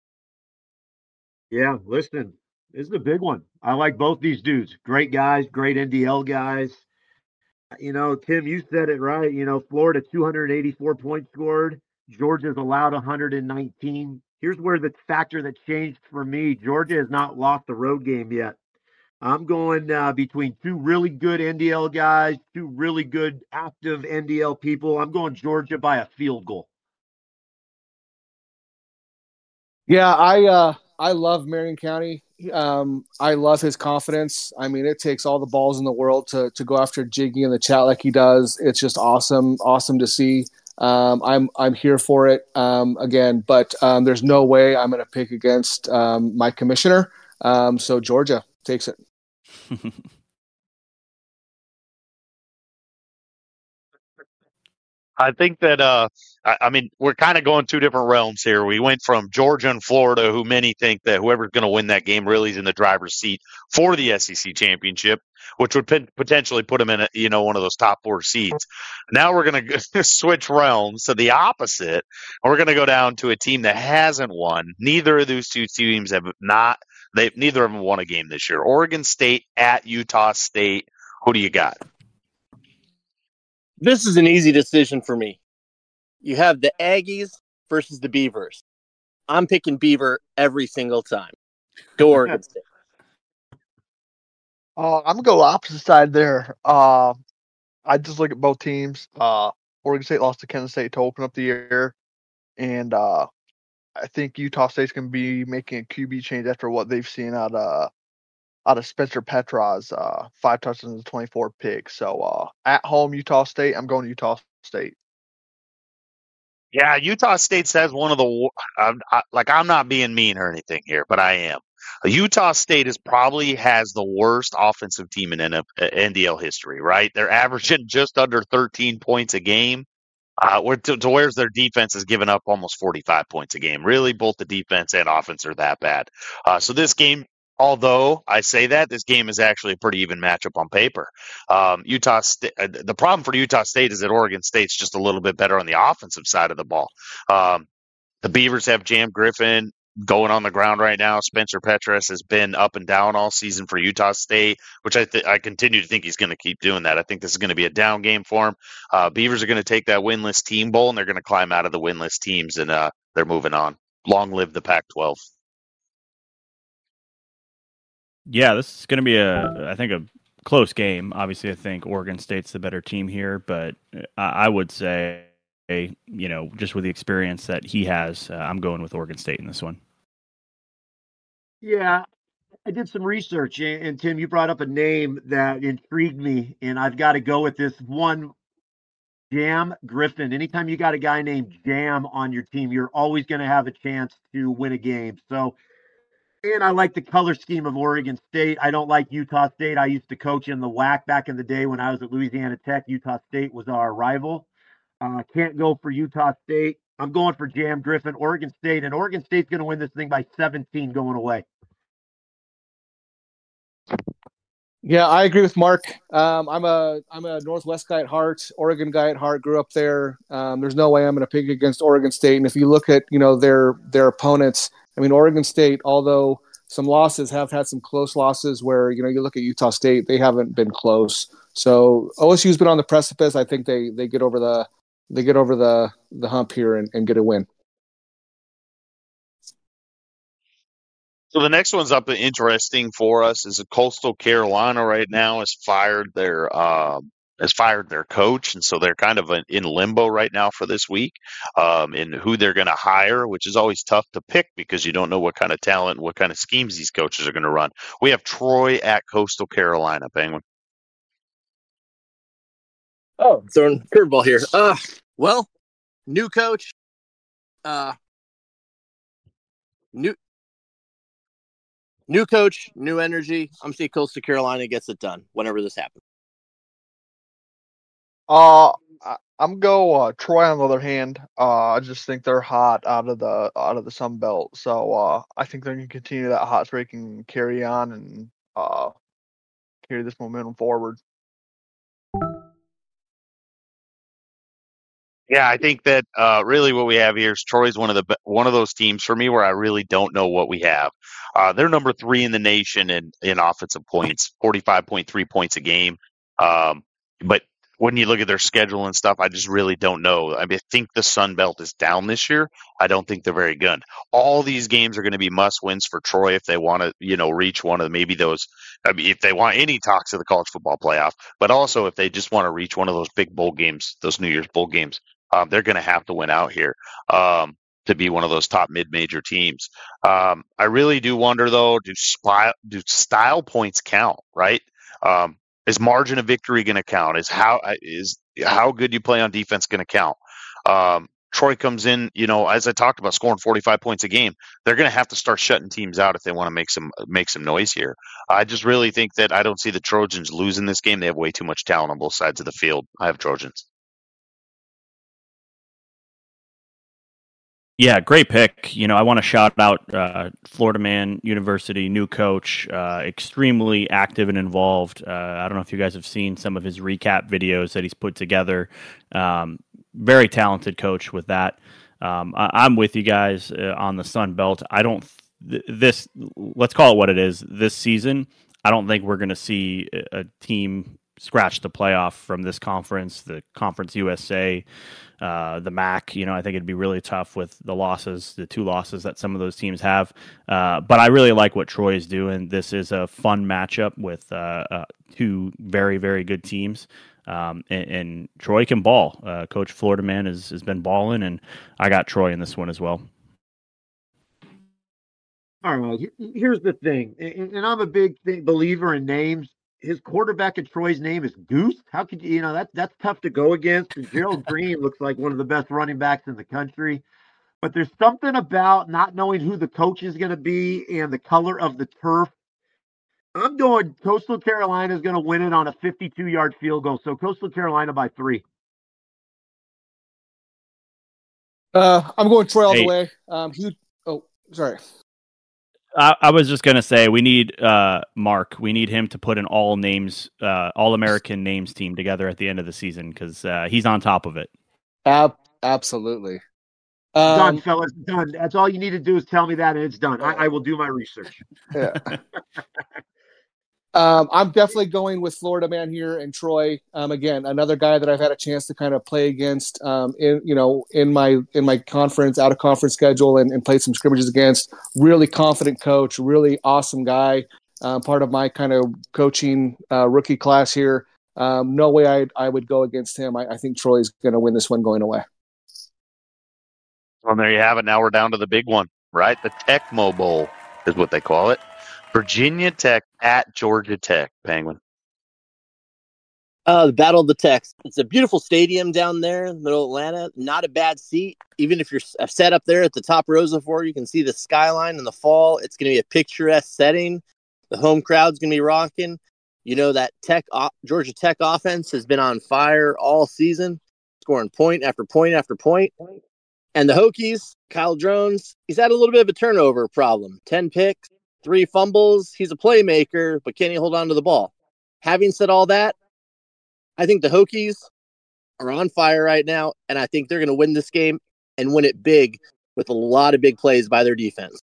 Yeah, listen, this is a big one. I like both these dudes. Great guys, great N D L guys. You know, Tim, you said it right. You know, Florida, two hundred eighty-four points scored. Georgia's allowed one hundred nineteen. Here's where the factor that changed for me. Georgia has not lost the road game yet. I'm going uh, between two really good N D L guys, two really good active N D L people. I'm going Georgia by a field goal. Yeah, I uh, I love Marion County. Um, I love his confidence. I mean, it takes all the balls in the world to to go after Jiggy in the chat like he does. It's just awesome, awesome to see. Um, I'm I'm here for it um, again, but um, there's no way I'm going to pick against um, my commissioner. Um, so Georgia takes it. I think that, uh, I, I mean, we're kind of going two different realms here. We went from Georgia and Florida, who many think that whoever's going to win that game really is in the driver's seat for the S E C championship, which would p- potentially put them in, a, you know, one of those top four seeds. Now we're going to switch realms to the opposite. And we're going to go down to a team that hasn't won. Neither of those two teams have not. They neither of them won a game this year. Oregon State at Utah State. Who do you got? This is an easy decision for me. You have the Aggies versus the Beavers. I'm picking Beaver every single time. Go Oregon State. Uh, I'm gonna go opposite side there. Uh, I just look at both teams. Uh, Oregon State lost to Kansas State to open up the year, and uh, I think Utah State's gonna be making a Q B change after what they've seen out of out of Spencer Petra's uh, five touchdowns and twenty-four picks. So uh, at home, Utah State. I'm going to Utah State. Yeah, Utah State says one of the I'm, I, like I'm not being mean or anything here, but I am. Utah State is probably has the worst offensive team in N D L history. Right, they're averaging just under thirteen points a game. Uh, where to, to where's their defense is giving up almost forty-five points a game. Really, both the defense and offense are that bad. Uh, so this game, although I say that, this game is actually a pretty even matchup on paper. Um, Utah Sta- uh, the problem for Utah State is that Oregon State's just a little bit better on the offensive side of the ball. Um, the Beavers have Jam Griffin going on the ground right now. Spencer Petras has been up and down all season for Utah State, which I th- I continue to think he's going to keep doing that. I think this is going to be a down game for him. Uh, Beavers are going to take that winless team bowl, and they're going to climb out of the winless teams, and uh, they're moving on. Long live the Pac twelve. Yeah, this is going to be a, I think, a close game. Obviously, I think Oregon State's the better team here, but I, I would say, you know, just with the experience that he has, uh, I'm going with Oregon State in this one. Yeah, I did some research, and, and Tim, you brought up a name that intrigued me, and I've got to go with this one, Jam Griffin. Anytime you got a guy named Jam on your team, you're always going to have a chance to win a game. So, and I like the color scheme of Oregon State. I don't like Utah State. I used to coach in the W A C back in the day when I was at Louisiana Tech. Utah State was our rival. Uh, can't go for Utah State. I'm going for Jam Griffin, Oregon State, and Oregon State's going to win this thing by seventeen going away. Yeah, I agree with Mark. Um, I'm a I'm a Northwest guy at heart, Oregon guy at heart. Grew up there. Um, there's no way I'm going to pick against Oregon State. And if you look at you know their their opponents, I mean Oregon State, although some losses have had some close losses where you know you look at Utah State, they haven't been close. So O S U's been on the precipice. I think they they get over the they get over the the hump here and, and get a win. So the next one's up interesting for us is a Coastal Carolina right now has fired their um, has fired their coach, and so they're kind of in limbo right now for this week um, in who they're going to hire, which is always tough to pick because you don't know what kind of talent, what kind of schemes these coaches are going to run. We have Troy at Coastal Carolina, Penguin. Oh, throwing curveball here. Uh, well, new coach, uh, new new coach, new energy. I'm seeing Coastal Carolina gets it done whenever this happens. Uh, I, I'm go uh, Troy on the other hand. Uh, I just think they're hot out of the out of the Sun Belt, so uh, I think they're going to continue that hot streak and carry on and uh, carry this momentum forward. Yeah, I think that uh, really what we have here is Troy's one of the one of those teams for me where I really don't know what we have. Uh, they're number three in the nation in, in offensive points, forty-five point three points a game. Um, but when you look at their schedule and stuff, I just really don't know. I mean, I think the Sun Belt is down this year. I don't think they're very good. All these games are going to be must wins for Troy if they want to, you know, reach one of maybe those. I mean, if they want any talks of the college football playoff, but also if they just want to reach one of those big bowl games, those New Year's bowl games. Um, they're going to have to win out here um, to be one of those top mid-major teams. Um, I really do wonder, though, do, spy, do style points count, right? Um, is margin of victory going to count? Is how is how good you play on defense going to count? Um, Troy comes in, you know, as I talked about, scoring forty-five points a game. They're going to have to start shutting teams out if they want to make some make some noise here. I just really think that I don't see the Trojans losing this game. They have way too much talent on both sides of the field. I have Trojans. Yeah, great pick. You know, I want to shout out uh, Florida Man University, new coach, uh, extremely active and involved. Uh, I don't know if you guys have seen some of his recap videos that he's put together. Um, very talented coach with that. Um, I, I'm with you guys uh, on the Sun Belt. I don't th- this. Let's call it what it is. This season, I don't think we're going to see a, a team scratch the playoff from this conference, the Conference U S A. Uh, the M A C, you know, I think it'd be really tough with the losses, the two losses that some of those teams have. Uh, but I really like what Troy is doing. This is a fun matchup with uh, uh, two very, very good teams. Um, and, and Troy can ball. Uh, Coach Florida Man has, has been balling, and I got Troy in this one as well. All right. Here's the thing, and I'm a big thing, believer in names. His quarterback at Troy's name is Goose. How could you, you know, that that's tough to go against. And Gerald Green looks like one of the best running backs in the country. But there's something about not knowing who the coach is going to be and the color of the turf. I'm going Coastal Carolina is going to win it on a fifty-two-yard field goal. So Coastal Carolina by three. Uh, I'm going Troy all Hey. the way. Um, he, oh, sorry. I, I was just gonna say we need uh, Mark. We need him to put an all names, uh, all American names team together at the end of the season because uh, he's on top of it. Ab- absolutely. Done, Um, fellas. Done. That's all you need to do is tell me that, and it's done. I, I will do my research. yeah. Um, I'm definitely going with Florida Man here and Troy. Um, again, another guy that I've had a chance to kind of play against um, in you know in my in my conference out of conference schedule and, and played some scrimmages against. Really confident coach, really awesome guy. Uh, part of my kind of coaching uh, rookie class here. Um, no way I I would go against him. I, I think Troy's going to win this one going away. Well, there you have it. Now we're down to the big one, right? The Tecmo Bowl is what they call it. Virginia Tech at Georgia Tech, Penguin. Uh, the Battle of the Techs. It's a beautiful stadium down there in the middle of Atlanta. Not a bad seat. Even if you're set up there at the top rows of four, you can see the skyline in the fall. It's going to be a picturesque setting. The home crowd's going to be rocking. You know that Tech Georgia Tech offense has been on fire all season, scoring point after point after point. And the Hokies, Kyle Drones, he's had a little bit of a turnover problem. ten picks. Three fumbles. He's a playmaker, but can he hold on to the ball? Having said all that, I think the Hokies are on fire right now, and I think they're going to win this game and win it big with a lot of big plays by their defense.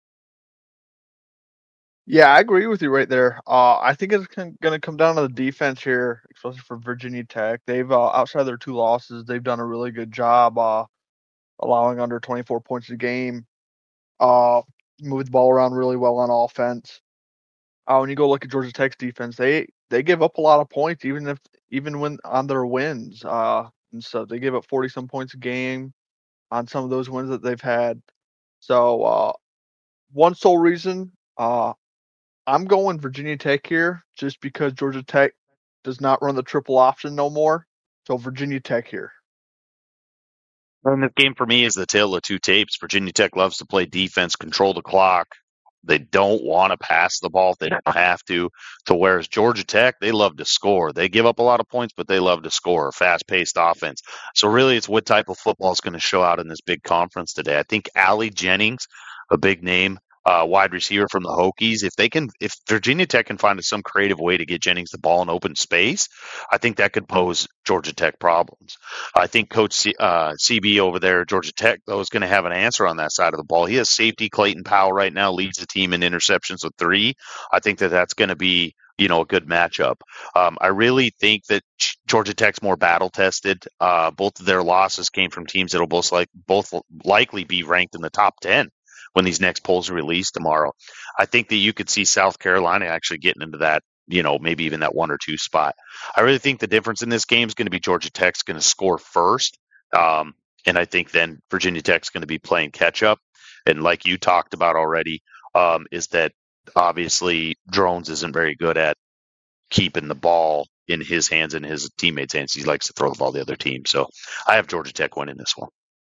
Yeah, I agree with you right there. Uh, I think it's going to come down to the defense here, especially for Virginia Tech. They've, uh, outside of their two losses, they've done a really good job uh, allowing under twenty-four points a game. Uh, move the ball around really well on offense. Uh, when you go look at Georgia Tech's defense, they they give up a lot of points, even if even when on their wins. Uh, and so they give up forty some points a game on some of those wins that they've had. So uh, one sole reason, uh, I'm going Virginia Tech here, just because Georgia Tech does not run the triple option no more. So Virginia Tech here. And this game for me is the tale of two tapes. Virginia Tech loves to play defense, control the clock. They don't want to pass the ball if they don't have to. To whereas Georgia Tech, they love to score. They give up a lot of points, but they love to score. Fast-paced offense. So really, it's what type of football is going to show out in this big conference today. I think Allie Jennings, a big name, uh, wide receiver from the Hokies, if they can, if Virginia Tech can find some creative way to get Jennings the ball in open space, I think that could pose Georgia Tech problems. I think Coach C, uh, C B over there at Georgia Tech, though, is going to have an answer on that side of the ball. He has safety Clayton Powell right now, leads the team in interceptions with three. I think that that's going to be, you know, a good matchup. Um, I really think that Georgia Tech's more battle tested. Uh, both of their losses came from teams that will both like both likely be ranked in the top ten when these next polls are released tomorrow. I think that you could see South Carolina actually getting into that, you know, maybe even that one or two spot. I really think the difference in this game is going to be Georgia Tech's going to score first. Um, and I think then Virginia Tech's going to be playing catch up. And like you talked about already, um, is that obviously Drones isn't very good at keeping the ball in his hands and his teammates' hands. He likes to throw the ball to the other team. So I have Georgia Tech winning this one.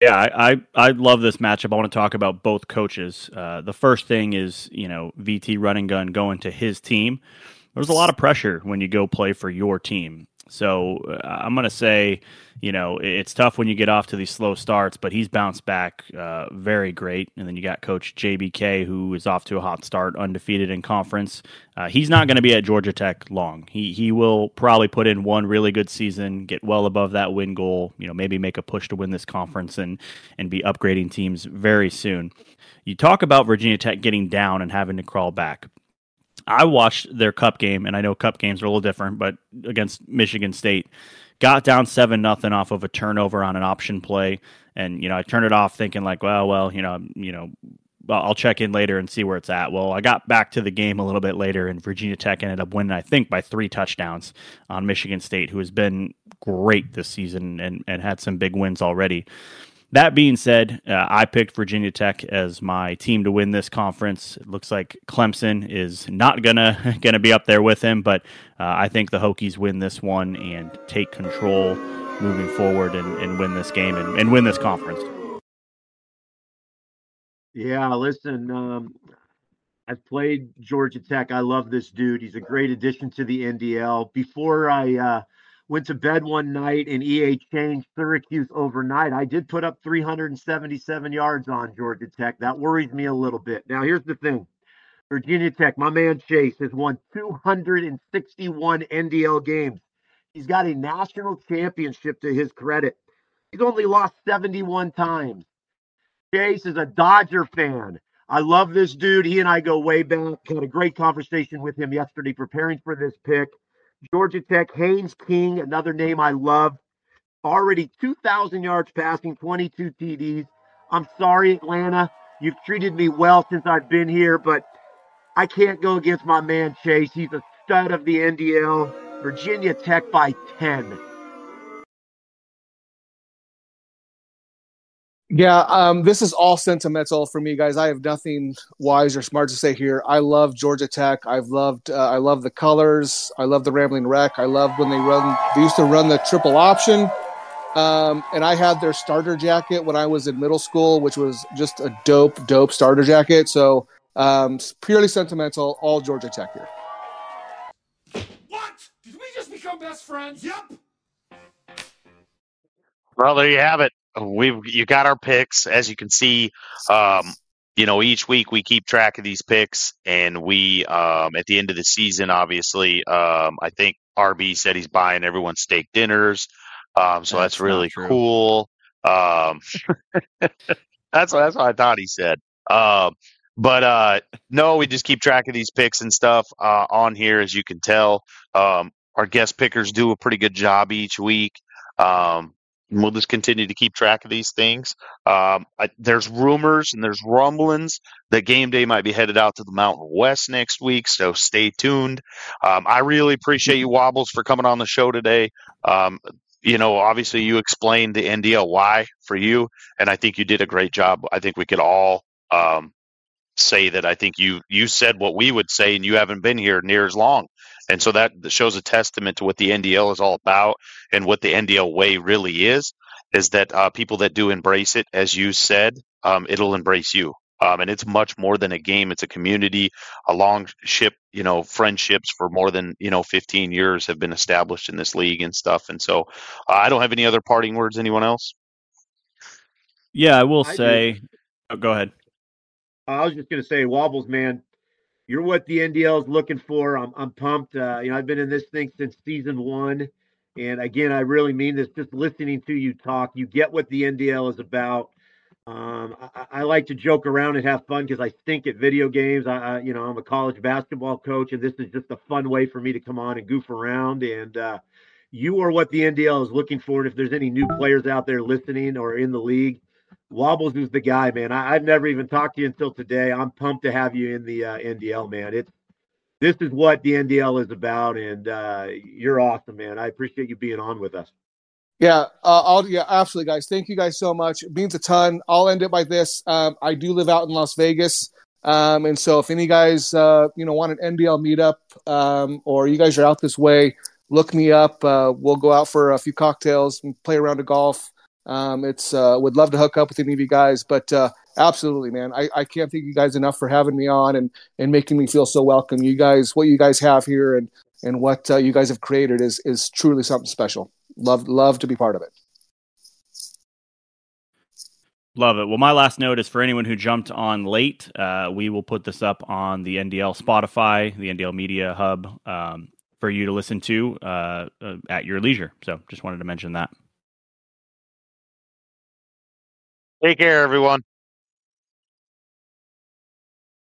Yeah, I, I, I love this matchup. I want to talk about both coaches. Uh, the first thing is, you know, V T run and gun going to his team. There's a lot of pressure when you go play for your team. So uh, I'm going to say, you know, it's tough when you get off to these slow starts, but he's bounced back uh, very great. And then you got Coach J B K, who is off to a hot start, undefeated in conference. Uh, he's not going to be at Georgia Tech long. He he will probably put in one really good season, get well above that win goal, you know, maybe make a push to win this conference and and be upgrading teams very soon. You talk about Virginia Tech getting down and having to crawl back. I watched their cup game, and I know cup games are a little different, but against Michigan State, got down seven nothing off of a turnover on an option play, and you know I turned it off thinking like, well, well, you know, you know, well, I'll check in later and see where it's at. Well, I got back to the game a little bit later, and Virginia Tech ended up winning, I think, by three touchdowns on Michigan State, who has been great this season and and had some big wins already. That being said, uh, I picked Virginia Tech as my team to win this conference. It looks like Clemson is not gonna gonna be up there with him, but uh, I think the Hokies win this one and take control moving forward and, and win this game and, and win this conference. Yeah, listen, um, I've played Georgia Tech. I love this dude. He's a great addition to the N D L. Before I uh, went to bed one night and E A changed Syracuse overnight, I did put up three hundred seventy-seven yards on Georgia Tech. That worries me a little bit. Now, here's the thing. Virginia Tech, my man Chase, has won two hundred sixty-one N D L games. He's got a national championship to his credit. He's only lost seventy-one times. Chase is a Dodger fan. I love this dude. He and I go way back. Had a great conversation with him yesterday preparing for this pick. Georgia Tech, Haynes King, another name I love. Already two thousand yards passing, twenty-two T Ds. I'm sorry, Atlanta. You've treated me well since I've been here, but I can't go against my man Chase. He's a stud of the N D L. Virginia Tech by ten. Yeah, um, this is all sentimental for me, guys. I have nothing wise or smart to say here. I love Georgia Tech. I've loved, uh, I love the colors. I love the Rambling Wreck. I love when they run. They used to run the triple option, um, and I had their starter jacket when I was in middle school, which was just a dope, dope starter jacket. So um, purely sentimental. All Georgia Tech here. What? Did we just become best friends? Yep. Well, there you have it. We've you got our picks, as you can see. Um, you know, each week we keep track of these picks, and we um, at the end of the season, obviously, um, I think R B said he's buying everyone steak dinners, um, so that's, that's really cool. Um, that's that's what I thought he said. Um, but uh, no, we just keep track of these picks and stuff uh, on here, as you can tell. Um, our guest pickers do a pretty good job each week. Um, And we'll just continue to keep track of these things. Um, I, there's rumors and there's rumblings that Game Day might be headed out to the Mountain West next week, so stay tuned. Um, I really appreciate you, Wobbles, for coming on the show today. Um, you know, obviously you explained the N D L why for you, and I think you did a great job. I think we could all um, say that I think you you said what we would say, and you haven't been here near as long. And so that shows a testament to what the N D L is all about and what the N D L way really is, is that uh, people that do embrace it, as you said, um, it'll embrace you. Um, and it's much more than a game. It's a community, a long ship, you know, friendships for more than, you know, fifteen years have been established in this league and stuff. And so uh, I don't have any other parting words. Anyone else? Yeah, I will I say, oh, go ahead. I was just going to say, Wobbles, man, you're what the N D L is looking for. I'm I'm pumped. Uh, you know, I've been in this thing since season one. And again, I really mean this, just listening to you talk, you get what the N D L is about. Um, I, I like to joke around and have fun because I stink at video games. I, I, you know, I'm a college basketball coach, and this is just a fun way for me to come on and goof around. And uh, you are what the N D L is looking for. And if there's any new players out there listening or in the league, Wobbles is the guy, man. I, I've never even talked to you until today. I'm pumped to have you in the uh, N D L, man. It's This is what the N D L is about, and uh, you're awesome, man. I appreciate you being on with us. Yeah, uh, I'll, yeah, absolutely, guys. Thank you guys so much. It means a ton. I'll end it by this. Um, I do live out in Las Vegas, um, and so if any guys, uh, you know, want an N D L meetup, um, or you guys are out this way, look me up. Uh, we'll go out for a few cocktails and play around a golf. Um, it's uh, would love to hook up with any of you guys, but uh, absolutely, man, I, I can't thank you guys enough for having me on and and making me feel so welcome. You guys, what you guys have here, and and what uh, you guys have created is is truly something special. Love love to be part of it. Love it. Well, my last note is for anyone who jumped on late. Uh, we will put this up on the N D L Spotify, the N D L Media Hub, um, for you to listen to uh, uh, at your leisure. So, just wanted to mention that. Take care, everyone.